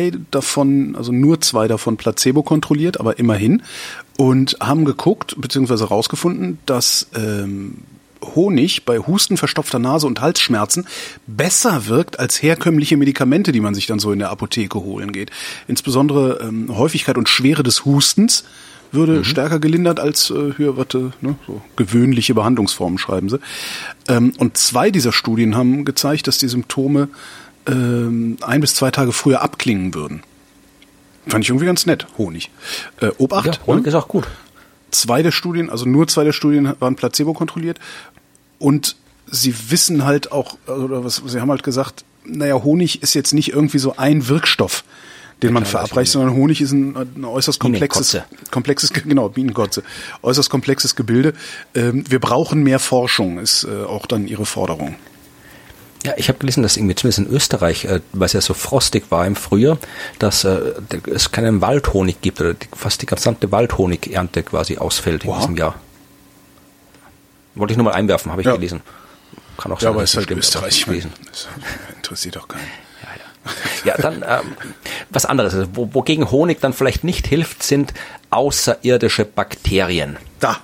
nur zwei davon Placebo kontrolliert, aber immerhin. Und haben geguckt, beziehungsweise herausgefunden, dass Honig bei Husten, verstopfter Nase und Halsschmerzen besser wirkt als herkömmliche Medikamente, die man sich dann so in der Apotheke holen geht. Insbesondere Häufigkeit und Schwere des Hustens würde stärker gelindert als so gewöhnliche Behandlungsformen, schreiben sie. Und 2 dieser Studien haben gezeigt, dass die Symptome 1 bis 2 Tage früher abklingen würden. Fand ich irgendwie ganz nett, Honig. Obacht. Ja, Honig ist auch gut. 2 der Studien waren Placebo kontrolliert und sie wissen halt auch, sie haben halt gesagt, naja, Honig ist jetzt nicht irgendwie so ein Wirkstoff, den man verabreicht, sondern Honig ist ein äußerst komplexes Bienenkotze, äußerst komplexes Gebilde. Wir brauchen mehr Forschung, ist auch dann ihre Forderung. Ja, ich habe gelesen, dass irgendwie zumindest in Österreich, weil es ja so frostig war im Frühjahr, dass es keinen Waldhonig gibt oder fast die gesamte Waldhonigernte quasi ausfällt in diesem Jahr. Wollte ich nur mal einwerfen, habe ich gelesen. Kann auch sein, aber dass es ist halt stimmt, Österreich. Das interessiert auch keinen. Ja, dann was anderes. Also, wogegen Honig dann vielleicht nicht hilft, sind außerirdische Bakterien. Da.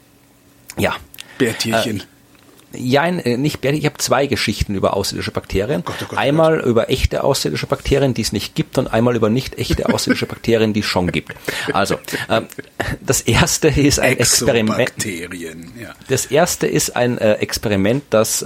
Ja. Bärtierchen. Ja, nicht Bärtierchen. Ich habe 2 Geschichten über außerirdische Bakterien. Gott. Einmal über echte außerirdische Bakterien, die es nicht gibt, und einmal über nicht echte außerirdische Bakterien, die es schon gibt. Also, das erste ist ein Experiment. Ja. Das erste ist ein Experiment, das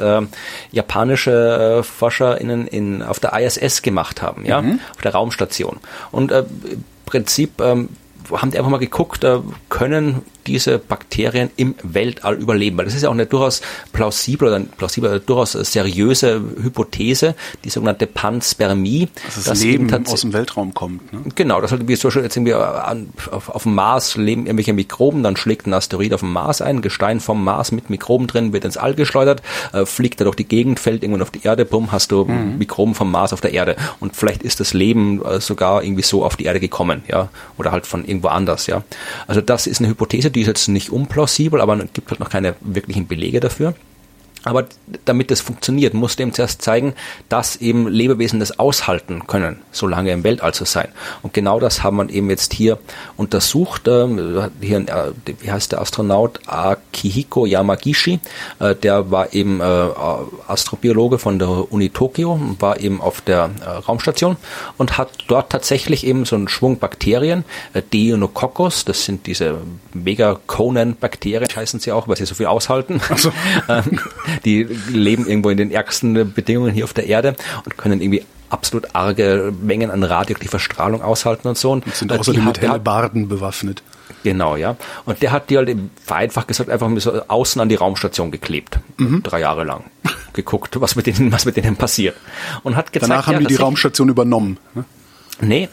japanische ForscherInnen auf der ISS gemacht haben, ja, auf der Raumstation. Und im Prinzip haben die einfach mal geguckt, können diese Bakterien im Weltall überleben, weil das ist ja auch eine durchaus plausible oder durchaus seriöse Hypothese, die sogenannte Panspermie. Dass das Leben aus dem Weltraum kommt. Ne? Genau, das halt wie zum Beispiel jetzt irgendwie auf dem Mars leben irgendwelche Mikroben, dann schlägt ein Asteroid auf dem Mars ein, Gestein vom Mars mit Mikroben drin, wird ins All geschleudert, fliegt da durch die Gegend, fällt irgendwann auf die Erde, bumm, hast du Mikroben vom Mars auf der Erde. Und vielleicht ist das Leben sogar irgendwie so auf die Erde gekommen, ja, oder halt von irgendwo anders, ja. Also das ist eine Hypothese, die ist jetzt nicht unplausibel, aber es gibt halt noch keine wirklichen Belege dafür. Aber damit das funktioniert, musst du eben zuerst zeigen, dass eben Lebewesen das aushalten können, so lange im Weltall zu sein. Und genau das haben wir eben jetzt hier untersucht. Hier, wie heißt der Astronaut? Akihiko Yamagishi. Der war eben Astrobiologe von der Uni Tokio, war eben auf der Raumstation und hat dort tatsächlich eben so einen Schwung Bakterien, Deinococcus, das sind diese Megaconan-Bakterien, heißen sie auch, weil sie so viel aushalten. Also. Die leben irgendwo in den ärgsten Bedingungen hier auf der Erde und können irgendwie absolut arge Mengen an radioaktiver Strahlung aushalten und so. Und sind außerdem mit Hellebarden bewaffnet. Genau, ja. Und der hat die halt vereinfacht gesagt einfach so außen an die Raumstation geklebt. 3 Jahre lang. Geguckt, was mit denen passiert. Und hat gezeigt, danach haben die Raumstation übernommen. Ne? Nee,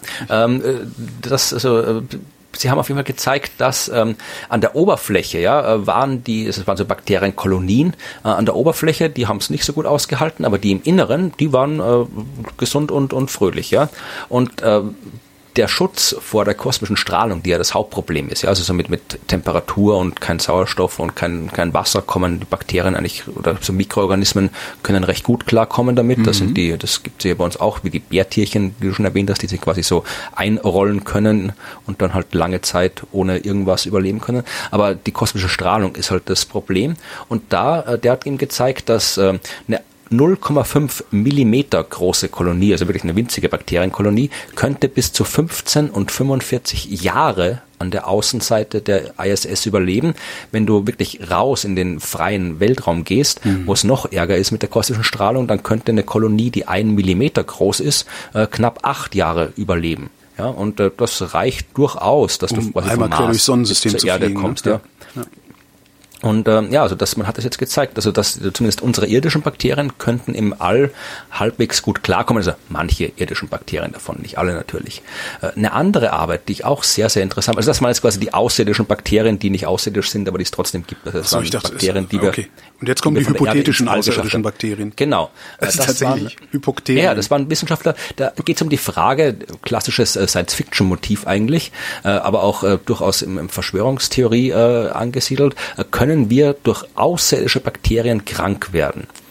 Sie haben auf jeden Fall gezeigt, dass an der Oberfläche, waren so Bakterienkolonien an der Oberfläche, die haben es nicht so gut ausgehalten, aber die im Inneren, die waren gesund und fröhlich, ja. Und der Schutz vor der kosmischen Strahlung, die ja das Hauptproblem ist, ja, also so mit Temperatur und kein Sauerstoff und kein Wasser kommen die Bakterien eigentlich, oder so Mikroorganismen können recht gut klarkommen damit. Das gibt es ja bei uns auch, wie die Bärtierchen, die du schon erwähnt hast, die sich quasi so einrollen können und dann halt lange Zeit ohne irgendwas überleben können. Aber die kosmische Strahlung ist halt das Problem. Und der hat ihm gezeigt, dass eine 0,5 Millimeter große Kolonie, also wirklich eine winzige Bakterienkolonie, könnte bis zu 15 und 45 Jahre an der Außenseite der ISS überleben. Wenn du wirklich raus in den freien Weltraum gehst, wo es noch ärger ist mit der kosmischen Strahlung, dann könnte eine Kolonie, die 1 Millimeter groß ist, knapp 8 Jahre überleben. Ja, und das reicht durchaus, dass du quasi vom Mars bis zur Erde kommst. Ja. Und also man hat das jetzt gezeigt, also dass zumindest unsere irdischen Bakterien könnten im All halbwegs gut klarkommen, also manche irdischen Bakterien davon, nicht alle natürlich. Eine andere Arbeit, die ich auch sehr, sehr interessant, also das waren jetzt quasi die außerirdischen Bakterien, die nicht außerirdisch sind, aber die es trotzdem gibt. Also das waren Bakterien, die wir... Okay. Und jetzt kommen die hypothetischen außerirdischen Bakterien. Genau. Das ist tatsächlich Hypokterien. Ja, das waren Wissenschaftler, da geht es um die Frage, klassisches Science-Fiction-Motiv eigentlich, aber auch durchaus im Verschwörungstheorie angesiedelt, können wir durch außerirdische Bakterien krank werden?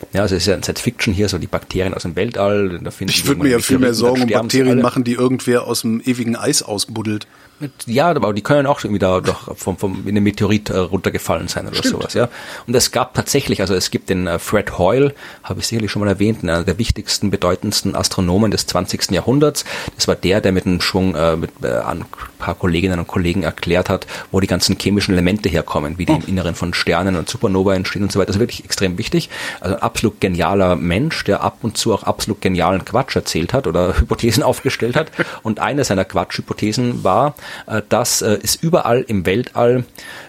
Ja, also es ist ja ein Science-Fiction hier, so die Bakterien aus dem Weltall. Da ich würde mir ja viel mehr Sorgen um Bakterien machen, die irgendwer aus dem ewigen Eis ausbuddelt. Ja, aber die können auch irgendwie da doch in einem Meteorit runtergefallen sein oder sowas, ja. Und es gab tatsächlich, also es gibt den Fred Hoyle, habe ich sicherlich schon mal erwähnt, einer der wichtigsten, bedeutendsten Astronomen des 20. Jahrhunderts. Das war der mit einem Schwung mit ein paar Kolleginnen und Kollegen erklärt hat, wo die ganzen chemischen Elemente herkommen, wie die im Inneren von Sternen und Supernova entstehen und so weiter. Das ist wirklich extrem wichtig. Also ein absolut genialer Mensch, der ab und zu auch absolut genialen Quatsch erzählt hat oder Hypothesen aufgestellt hat. Und eine seiner Quatschhypothesen war, dass es überall im Weltall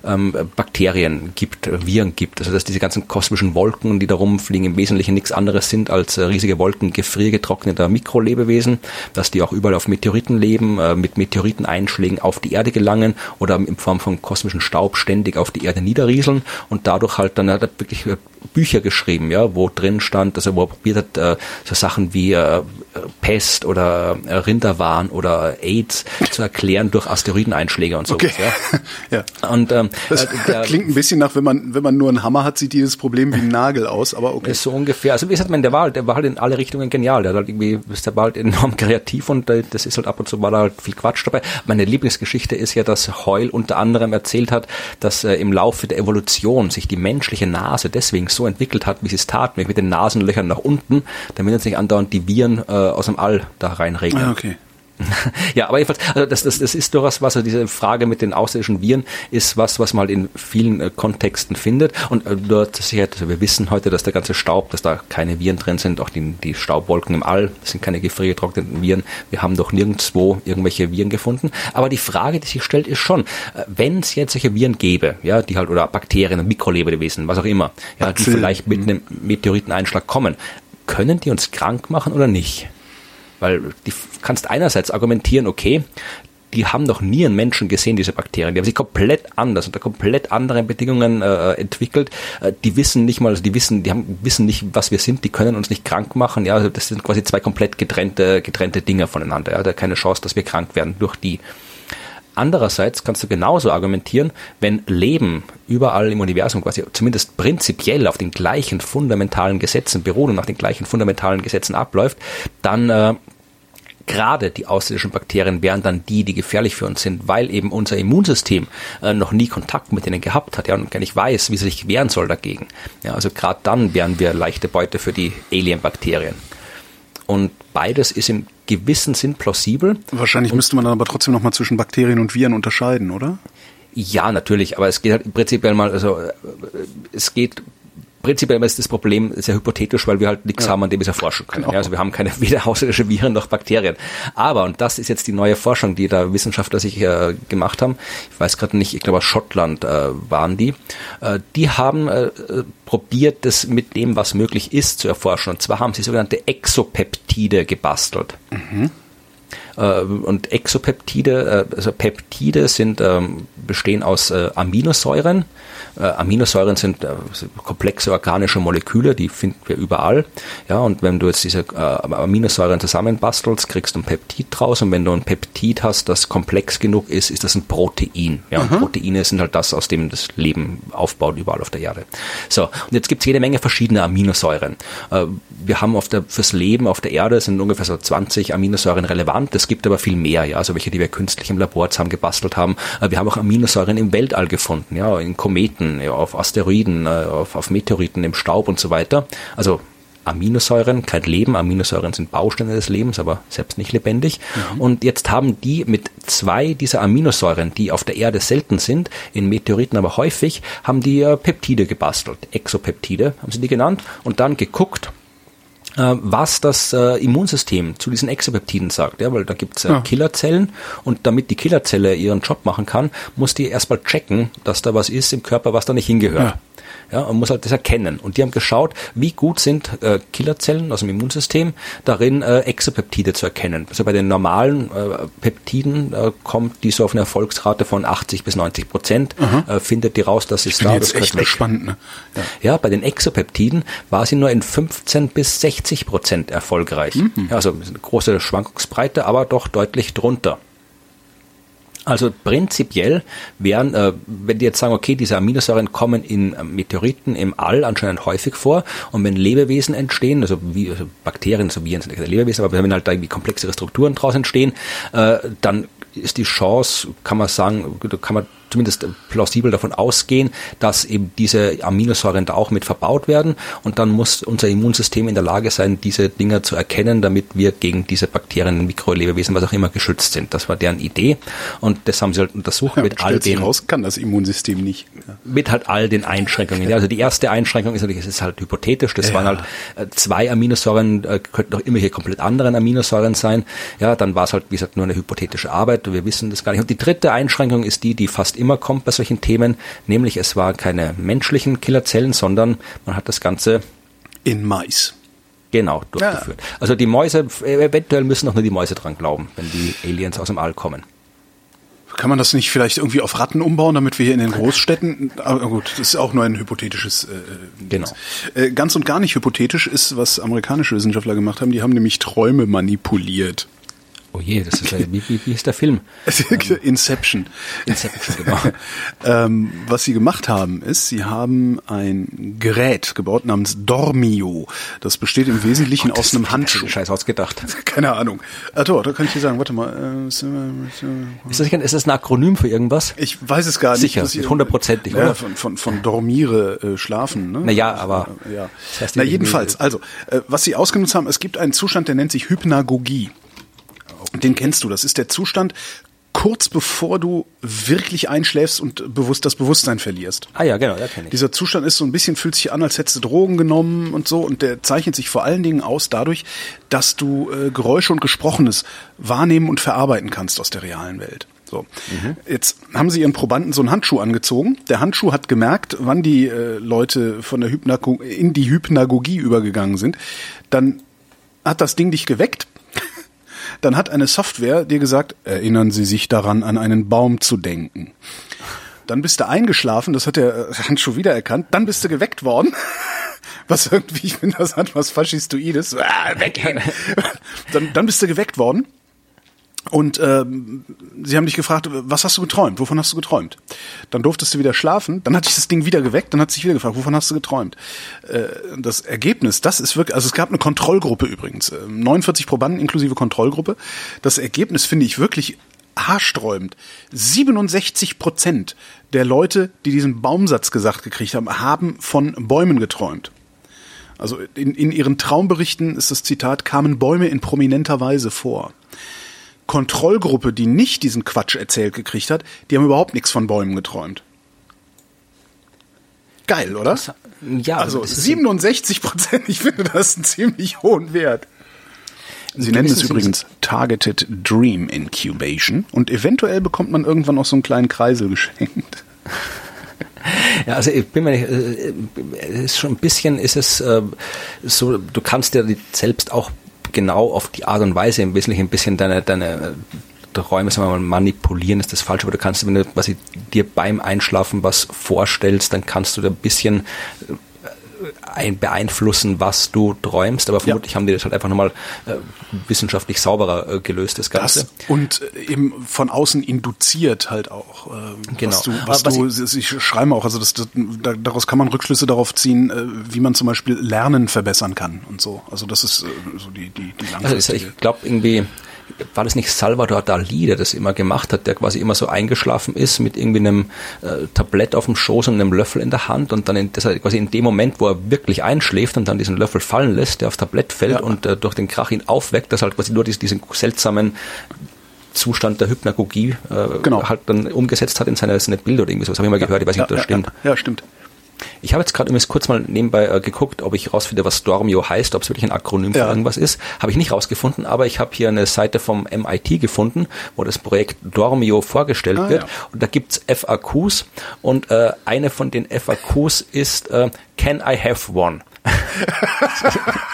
Bakterien gibt, Viren gibt. Also dass diese ganzen kosmischen Wolken, die da rumfliegen, im Wesentlichen nichts anderes sind als riesige Wolken gefriergetrockneter Mikrolebewesen, dass die auch überall auf Meteoriten leben, mit Meteoriteneinschlägen auf die Erde gelangen oder in Form von kosmischen Staub ständig auf die Erde niederrieseln und dadurch halt dann hat er wirklich Bücher geschrieben, ja, wo drin stand, also wo er probiert hat, so Sachen wie Pest oder Rinderwahn oder AIDS zu erklären durch Asteroideneinschläge und so. Okay. Ja. Und das klingt ein bisschen nach, wenn man nur einen Hammer hat, sieht dieses Problem wie ein Nagel aus, aber okay. Ist so ungefähr. Also wie gesagt, der war halt in alle Richtungen genial. Der war halt enorm kreativ und das ist halt ab und zu war da halt viel Quatsch dabei. Meine Lieblingsgeschichte ist ja, dass Hoyle unter anderem erzählt hat, dass im Laufe der Evolution sich die menschliche Nase deswegen so entwickelt hat, wie sie es tat, mit den Nasenlöchern nach unten, damit uns nicht andauernd die Viren aus dem All da reinregnen. Ah, okay. Ja, aber jedenfalls, also das ist durchaus was, also diese Frage mit den außerirdischen Viren ist was man halt in vielen Kontexten findet und dort Sicherheit, also wir wissen heute, dass der ganze Staub, dass da keine Viren drin sind, auch die Staubwolken im All, das sind keine gefriergetrockneten Viren, wir haben doch nirgendwo irgendwelche Viren gefunden, aber die Frage, die sich stellt, ist schon, wenn es jetzt solche Viren gäbe, ja, die halt, oder Bakterien, Mikrolebewesen, was auch immer, ja, die vielleicht mit einem Meteoriteneinschlag kommen, können die uns krank machen oder nicht? Weil du kannst einerseits argumentieren, okay, die haben noch nie einen Menschen gesehen, diese Bakterien. Die haben sich komplett anders, unter komplett anderen Bedingungen entwickelt. Die wissen nicht mal, also wissen nicht, was wir sind, die können uns nicht krank machen. Ja, also das sind quasi zwei komplett getrennte Dinge voneinander. Ja, da keine Chance, dass wir krank werden durch die. Andererseits kannst du genauso argumentieren, wenn Leben überall im Universum quasi zumindest prinzipiell auf den gleichen fundamentalen Gesetzen beruht und nach den gleichen fundamentalen Gesetzen abläuft, dann gerade die außerirdischen Bakterien wären dann die gefährlich für uns sind, weil eben unser Immunsystem noch nie Kontakt mit denen gehabt hat, ja, und gar nicht weiß, wie sie sich wehren soll dagegen. Ja, also gerade dann wären wir leichte Beute für die Alien-Bakterien. Und beides ist im gewissen Sinn plausibel. Wahrscheinlich müsste man dann aber trotzdem noch mal zwischen Bakterien und Viren unterscheiden, oder? Ja, natürlich, aber es geht halt prinzipiell mal, also prinzipiell ist das Problem sehr hypothetisch, weil wir halt nichts haben, an dem wir es erforschen können. Genau. Ja, also wir haben keine weder außerirdische Viren noch Bakterien. Aber, und das ist jetzt die neue Forschung, die da Wissenschaftler sich gemacht haben, ich weiß gerade nicht, ich glaube aus Schottland waren die haben probiert, das mit dem, was möglich ist, zu erforschen. Und zwar haben sie sogenannte Exopeptide gebastelt. Mhm. Und Exopeptide, also Peptide bestehen aus Aminosäuren. Aminosäuren sind komplexe organische Moleküle, die finden wir überall. Ja, und wenn du jetzt diese Aminosäuren zusammenbastelst, kriegst du ein Peptid draus. Und wenn du ein Peptid hast, das komplex genug ist, ist das ein Protein. Ja, und Proteine sind halt das, aus dem das Leben aufbaut überall auf der Erde. So, und jetzt gibt es jede Menge verschiedene Aminosäuren. Wir haben fürs Leben auf der Erde sind ungefähr so 20 Aminosäuren relevant. Es gibt aber viel mehr, ja, also welche, die wir künstlich im Labor zusammengebastelt haben. Wir haben auch Aminosäuren im Weltall gefunden, ja, in Kometen, ja, auf Asteroiden, auf Meteoriten, im Staub und so weiter. Also Aminosäuren, kein Leben. Aminosäuren sind Bausteine des Lebens, aber selbst nicht lebendig. Mhm. Und jetzt haben die mit 2 dieser Aminosäuren, die auf der Erde selten sind, in Meteoriten aber häufig, haben die Peptide gebastelt. Exopeptide haben sie die genannt und dann geguckt, was das Immunsystem zu diesen Exopeptiden sagt, ja, weil da gibt's Killerzellen und damit die Killerzelle ihren Job machen kann, muss die erstmal checken, dass da was ist im Körper, was da nicht hingehört. Ja. Ja, und muss halt das erkennen. Und die haben geschaut, wie gut sind Killerzellen aus dem Immunsystem darin, Exopeptide zu erkennen. Also bei den normalen Peptiden kommt die so auf eine Erfolgsrate von 80-90%, findet die raus, dass es da ist. Das ist echt gespannt, ne? Ja, bei den Exopeptiden war sie nur in 15-60% erfolgreich. Mhm. Ja, also eine große Schwankungsbreite, aber doch deutlich drunter. Also prinzipiell wären, wenn die jetzt sagen, okay, diese Aminosäuren kommen in Meteoriten im All anscheinend häufig vor und wenn Lebewesen entstehen, also Bakterien, so Viren sind keine Lebewesen, aber wenn halt da irgendwie komplexere Strukturen draus entstehen, dann ist die Chance, kann man sagen, kann man zumindest plausibel davon ausgehen, dass eben diese Aminosäuren da auch mit verbaut werden und dann muss unser Immunsystem in der Lage sein, diese Dinger zu erkennen, damit wir gegen diese Bakterien, Mikrolebewesen, was auch immer geschützt sind. Das war deren Idee und das haben sie halt untersucht mit all den... raus, kann das Immunsystem nicht. Ja. Mit halt all den Einschränkungen. Ja, also die erste Einschränkung ist natürlich, es ist halt hypothetisch, das waren halt 2 Aminosäuren, könnten auch immer hier komplett anderen Aminosäuren sein. Ja, dann war es halt, wie gesagt, nur eine hypothetische Arbeit, wir wissen das gar nicht. Und die dritte Einschränkung ist die fast immer kommt bei solchen Themen, nämlich es waren keine menschlichen Killerzellen, sondern man hat das Ganze in Mais. Genau, durchgeführt. Ja. Also die Mäuse, eventuell müssen auch nur die Mäuse dran glauben, wenn die Aliens aus dem All kommen. Kann man das nicht vielleicht irgendwie auf Ratten umbauen, damit wir hier in den Großstädten, aber gut, das ist auch nur ein hypothetisches Genau. Ganz und gar nicht hypothetisch ist, was amerikanische Wissenschaftler gemacht haben, die haben nämlich Träume manipuliert. Oh je, das ist wie ist der Film? Inception. Inception, genau. Was sie gemacht haben, ist, sie haben ein Gerät gebaut namens Dormio. Das besteht im Wesentlichen aus einem Handschuh. Scheiß ausgedacht. Keine Ahnung. Da kann ich dir sagen, warte mal. Ist das ein Akronym für irgendwas? Ich weiß es gar nicht. Sicher, 100%. Ja, von Dormiere, schlafen. Ne? Naja, aber... Ja. Das heißt, jedenfalls, also, was sie ausgenutzt haben, es gibt einen Zustand, der nennt sich Hypnagogie. Den kennst du, das ist der Zustand, kurz bevor du wirklich einschläfst und das Bewusstsein verlierst. Ah ja, genau, das kenne ich. Dieser Zustand ist so ein bisschen, fühlt sich an, als hättest du Drogen genommen und so, und der zeichnet sich vor allen Dingen aus dadurch, dass du Geräusche und Gesprochenes wahrnehmen und verarbeiten kannst aus der realen Welt. So. Jetzt haben sie ihren Probanden so einen Handschuh angezogen. Der Handschuh hat gemerkt, wann die Leute von der in die Hypnagogie übergegangen sind. Dann hat das Ding dich geweckt. Dann hat eine Software dir gesagt, erinnern Sie sich daran, an einen Baum zu denken. Dann bist du eingeschlafen, das hat der Handschuh wiedererkannt. Dann bist du geweckt worden. Was irgendwie, ich finde, das hat was Faschistoides. Weggehen. Dann bist du geweckt worden. Und sie haben dich gefragt, was hast du geträumt? Wovon hast du geträumt? Dann durftest du wieder schlafen. Dann hat dich das Ding wieder geweckt. Dann hat sich wieder gefragt, wovon hast du geträumt? Das Ergebnis, das ist wirklich, also es gab eine Kontrollgruppe übrigens, 49 Probanden inklusive Kontrollgruppe. Das Ergebnis finde ich wirklich haarsträubend. 67% der Leute, die diesen Baumsatz gesagt gekriegt haben, haben von Bäumen geträumt. Also in ihren Traumberichten ist das Zitat, kamen Bäume in prominenter Weise vor. Kontrollgruppe, die nicht diesen Quatsch erzählt gekriegt hat, die haben überhaupt nichts von Bäumen geträumt. Geil, oder? Ja, also 67%, ich finde das einen ziemlich hohen Wert. Sie nennen es übrigens Targeted Dream Incubation und eventuell bekommt man irgendwann auch so einen kleinen Kreisel geschenkt. Ja, also ich bin mir nicht, ist schon ein bisschen, ist es so, du kannst dir selbst auch genau auf die Art und Weise im Wesentlichen ein bisschen deine Träume, sagen wir mal, manipulieren ist das falsch, aber du kannst, wenn du quasi dir beim Einschlafen was vorstellst, dann kannst du da ein bisschen beeinflussen, was du träumst, aber vermutlich haben die das halt einfach nochmal wissenschaftlich sauberer gelöst, das Ganze. Und eben von außen induziert halt auch. Genau. Sie schreiben auch, also daraus kann man Rückschlüsse darauf ziehen, wie man zum Beispiel Lernen verbessern kann und so. Also das ist so die langfristige. Also ich glaube irgendwie, war das nicht Salvador Dalí, der das immer gemacht hat, der quasi immer so eingeschlafen ist mit irgendwie einem Tablett auf dem Schoß und einem Löffel in der Hand und dann quasi in dem Moment, wo er wirklich einschläft und dann diesen Löffel fallen lässt, der aufs Tablett fällt und durch den Krach ihn aufweckt, dass halt quasi nur diesen seltsamen Zustand der Hypnagogie halt dann umgesetzt hat in seine Bilder oder irgendwie so. Das habe ich mal gehört, ich weiß nicht, ob das stimmt. Ja, stimmt. Ich habe jetzt gerade übrigens kurz mal nebenbei geguckt, ob ich rausfinde, was Dormio heißt, ob es wirklich ein Akronym für irgendwas ist. Habe ich nicht rausgefunden, aber ich habe hier eine Seite vom MIT gefunden, wo das Projekt Dormio vorgestellt wird. Ja. Und da gibt's FAQs und eine von den FAQs ist Can I have one?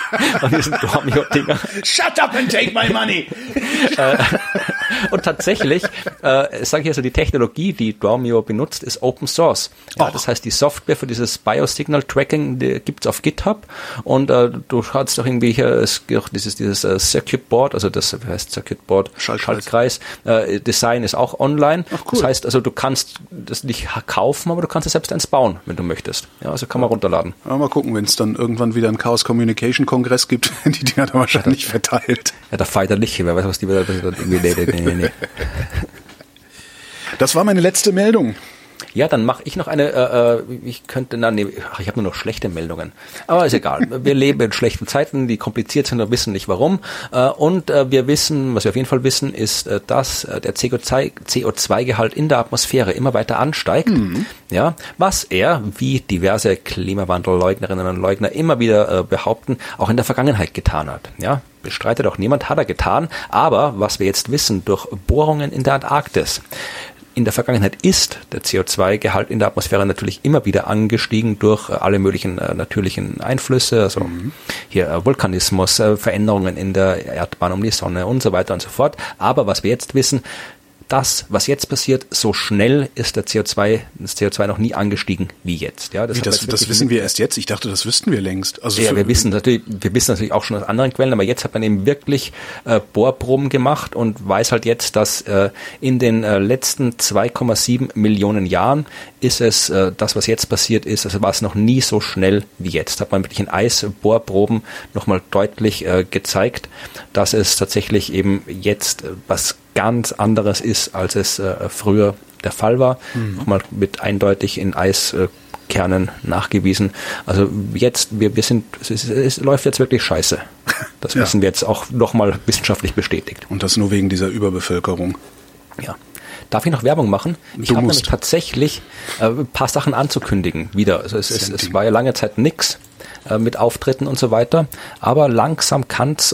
An diesen Dormio-Dinger. Shut up and take my money! Und tatsächlich, sage ich also, die Technologie, die Dormio benutzt, ist Open Source. Ja, das heißt, die Software für dieses Biosignal-Tracking, die gibt's auf GitHub und du hast doch irgendwie hier dieses Circuit Board, also das heißt Circuit Board, Schaltkreis, Design ist auch online. Ach, cool. Das heißt, also du kannst das nicht kaufen, aber du kannst es selbst eins bauen, wenn du möchtest. Ja, also kann man runterladen. Ja, mal gucken, wenn es dann irgendwann wieder einen Chaos Communication Kongress gibt, die Dinger dann wahrscheinlich verteilt. Ja, der feierlich, wer weiß, was die wieder irgendwie nee. Das war meine letzte Meldung. Ja, dann mache ich noch eine, ich habe nur noch schlechte Meldungen. Aber ist egal. Wir leben in schlechten Zeiten, die kompliziert sind und wissen nicht warum. Und wir wissen, was wir auf jeden Fall wissen, ist, dass der CO2-Gehalt in der Atmosphäre immer weiter ansteigt. Mhm. Ja, was er, wie diverse Klimawandelleugnerinnen und Leugner immer wieder behaupten, auch in der Vergangenheit getan hat. Ja, bestreitet auch niemand, hat er getan. Aber was wir jetzt wissen, durch Bohrungen in der Antarktis, in der Vergangenheit ist der CO2-Gehalt in der Atmosphäre natürlich immer wieder angestiegen durch alle möglichen natürlichen Einflüsse, also hier Vulkanismus, Veränderungen in der Erdbahn um die Sonne und so weiter und so fort. Aber was wir jetzt wissen, das, was jetzt passiert, so schnell ist das CO2 noch nie angestiegen wie jetzt. Ja, das wissen wir erst jetzt? Ich dachte, das wüssten wir längst. Also ja, wir wissen natürlich auch schon aus anderen Quellen, aber jetzt hat man eben wirklich Bohrproben gemacht und weiß halt jetzt, dass in den letzten 2,7 Millionen Jahren ist es, das, was jetzt passiert ist, also war es noch nie so schnell wie jetzt. Hat man wirklich in Eisbohrproben nochmal deutlich gezeigt, dass es tatsächlich eben jetzt was ganz anderes ist, als es früher der Fall war. Nochmal mit eindeutig in Eiskernen nachgewiesen. Also jetzt, es läuft jetzt wirklich scheiße. Das wissen wir jetzt auch nochmal wissenschaftlich bestätigt. Und das nur wegen dieser Überbevölkerung. Ja. Darf ich noch Werbung machen? Ich habe nämlich tatsächlich ein paar Sachen anzukündigen wieder. Also es war ja lange Zeit nix mit Auftritten und so weiter, aber langsam könnte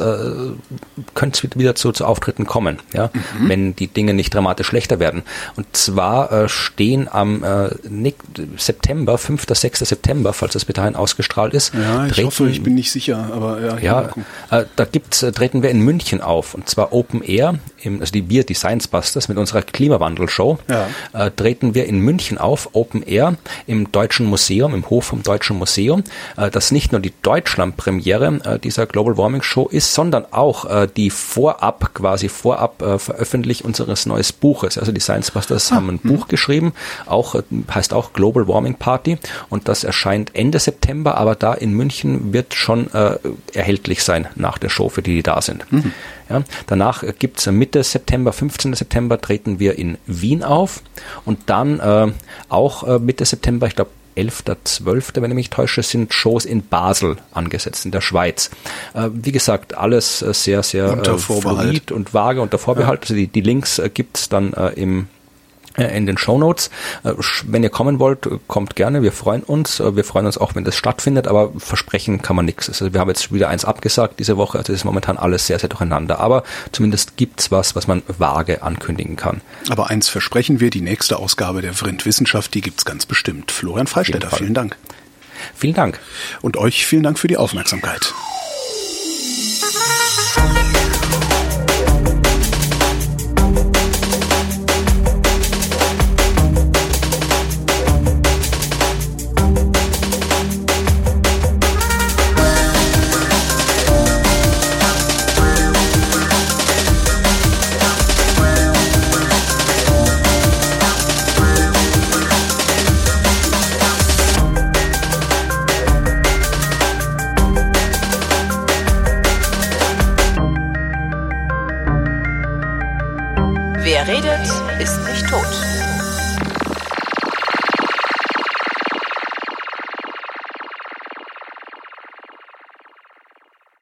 es wieder zu Auftritten kommen, ja, wenn die Dinge nicht dramatisch schlechter werden. Und zwar stehen am September, 5. 6. September, falls das bis dahin ausgestrahlt ist. Ja, ich hoffe, ich bin nicht sicher, aber ja. Treten wir in München auf, und zwar Open Air, also die Science Busters mit unserer Klimawandel-Show, treten wir in München auf, Open Air, im Deutschen Museum, im Hof vom Deutschen Museum, das nicht nur die Deutschland-Premiere dieser Global Warming Show ist, sondern auch die Vorab Veröffentlichung unseres neues Buches. Also die Science Busters haben ein Buch geschrieben, heißt auch Global Warming Party, und das erscheint Ende September, aber da in München wird schon erhältlich sein nach der Show, für die da sind. Ja, danach gibt's Mitte September, 15. September treten wir in Wien auf, und dann auch Mitte September, ich glaube 11.12., wenn ich mich täusche, sind Shows in Basel angesetzt, in der Schweiz. Wie gesagt, alles sehr, sehr fluid und vage unter Vorbehalt. Ja. Also die Links gibt's dann in den Shownotes. Wenn ihr kommen wollt, kommt gerne. Wir freuen uns. Wir freuen uns auch, wenn das stattfindet, aber versprechen kann man nichts. Also wir haben jetzt wieder eins abgesagt diese Woche. Also es ist momentan alles sehr, sehr durcheinander. Aber zumindest gibt's was man vage ankündigen kann. Aber eins versprechen wir, die nächste Ausgabe der Vrind Wissenschaft, die gibt's ganz bestimmt. Florian Freistetter, vielen Dank. Vielen Dank. Und euch vielen Dank für die Aufmerksamkeit. Wer redet, ist nicht tot.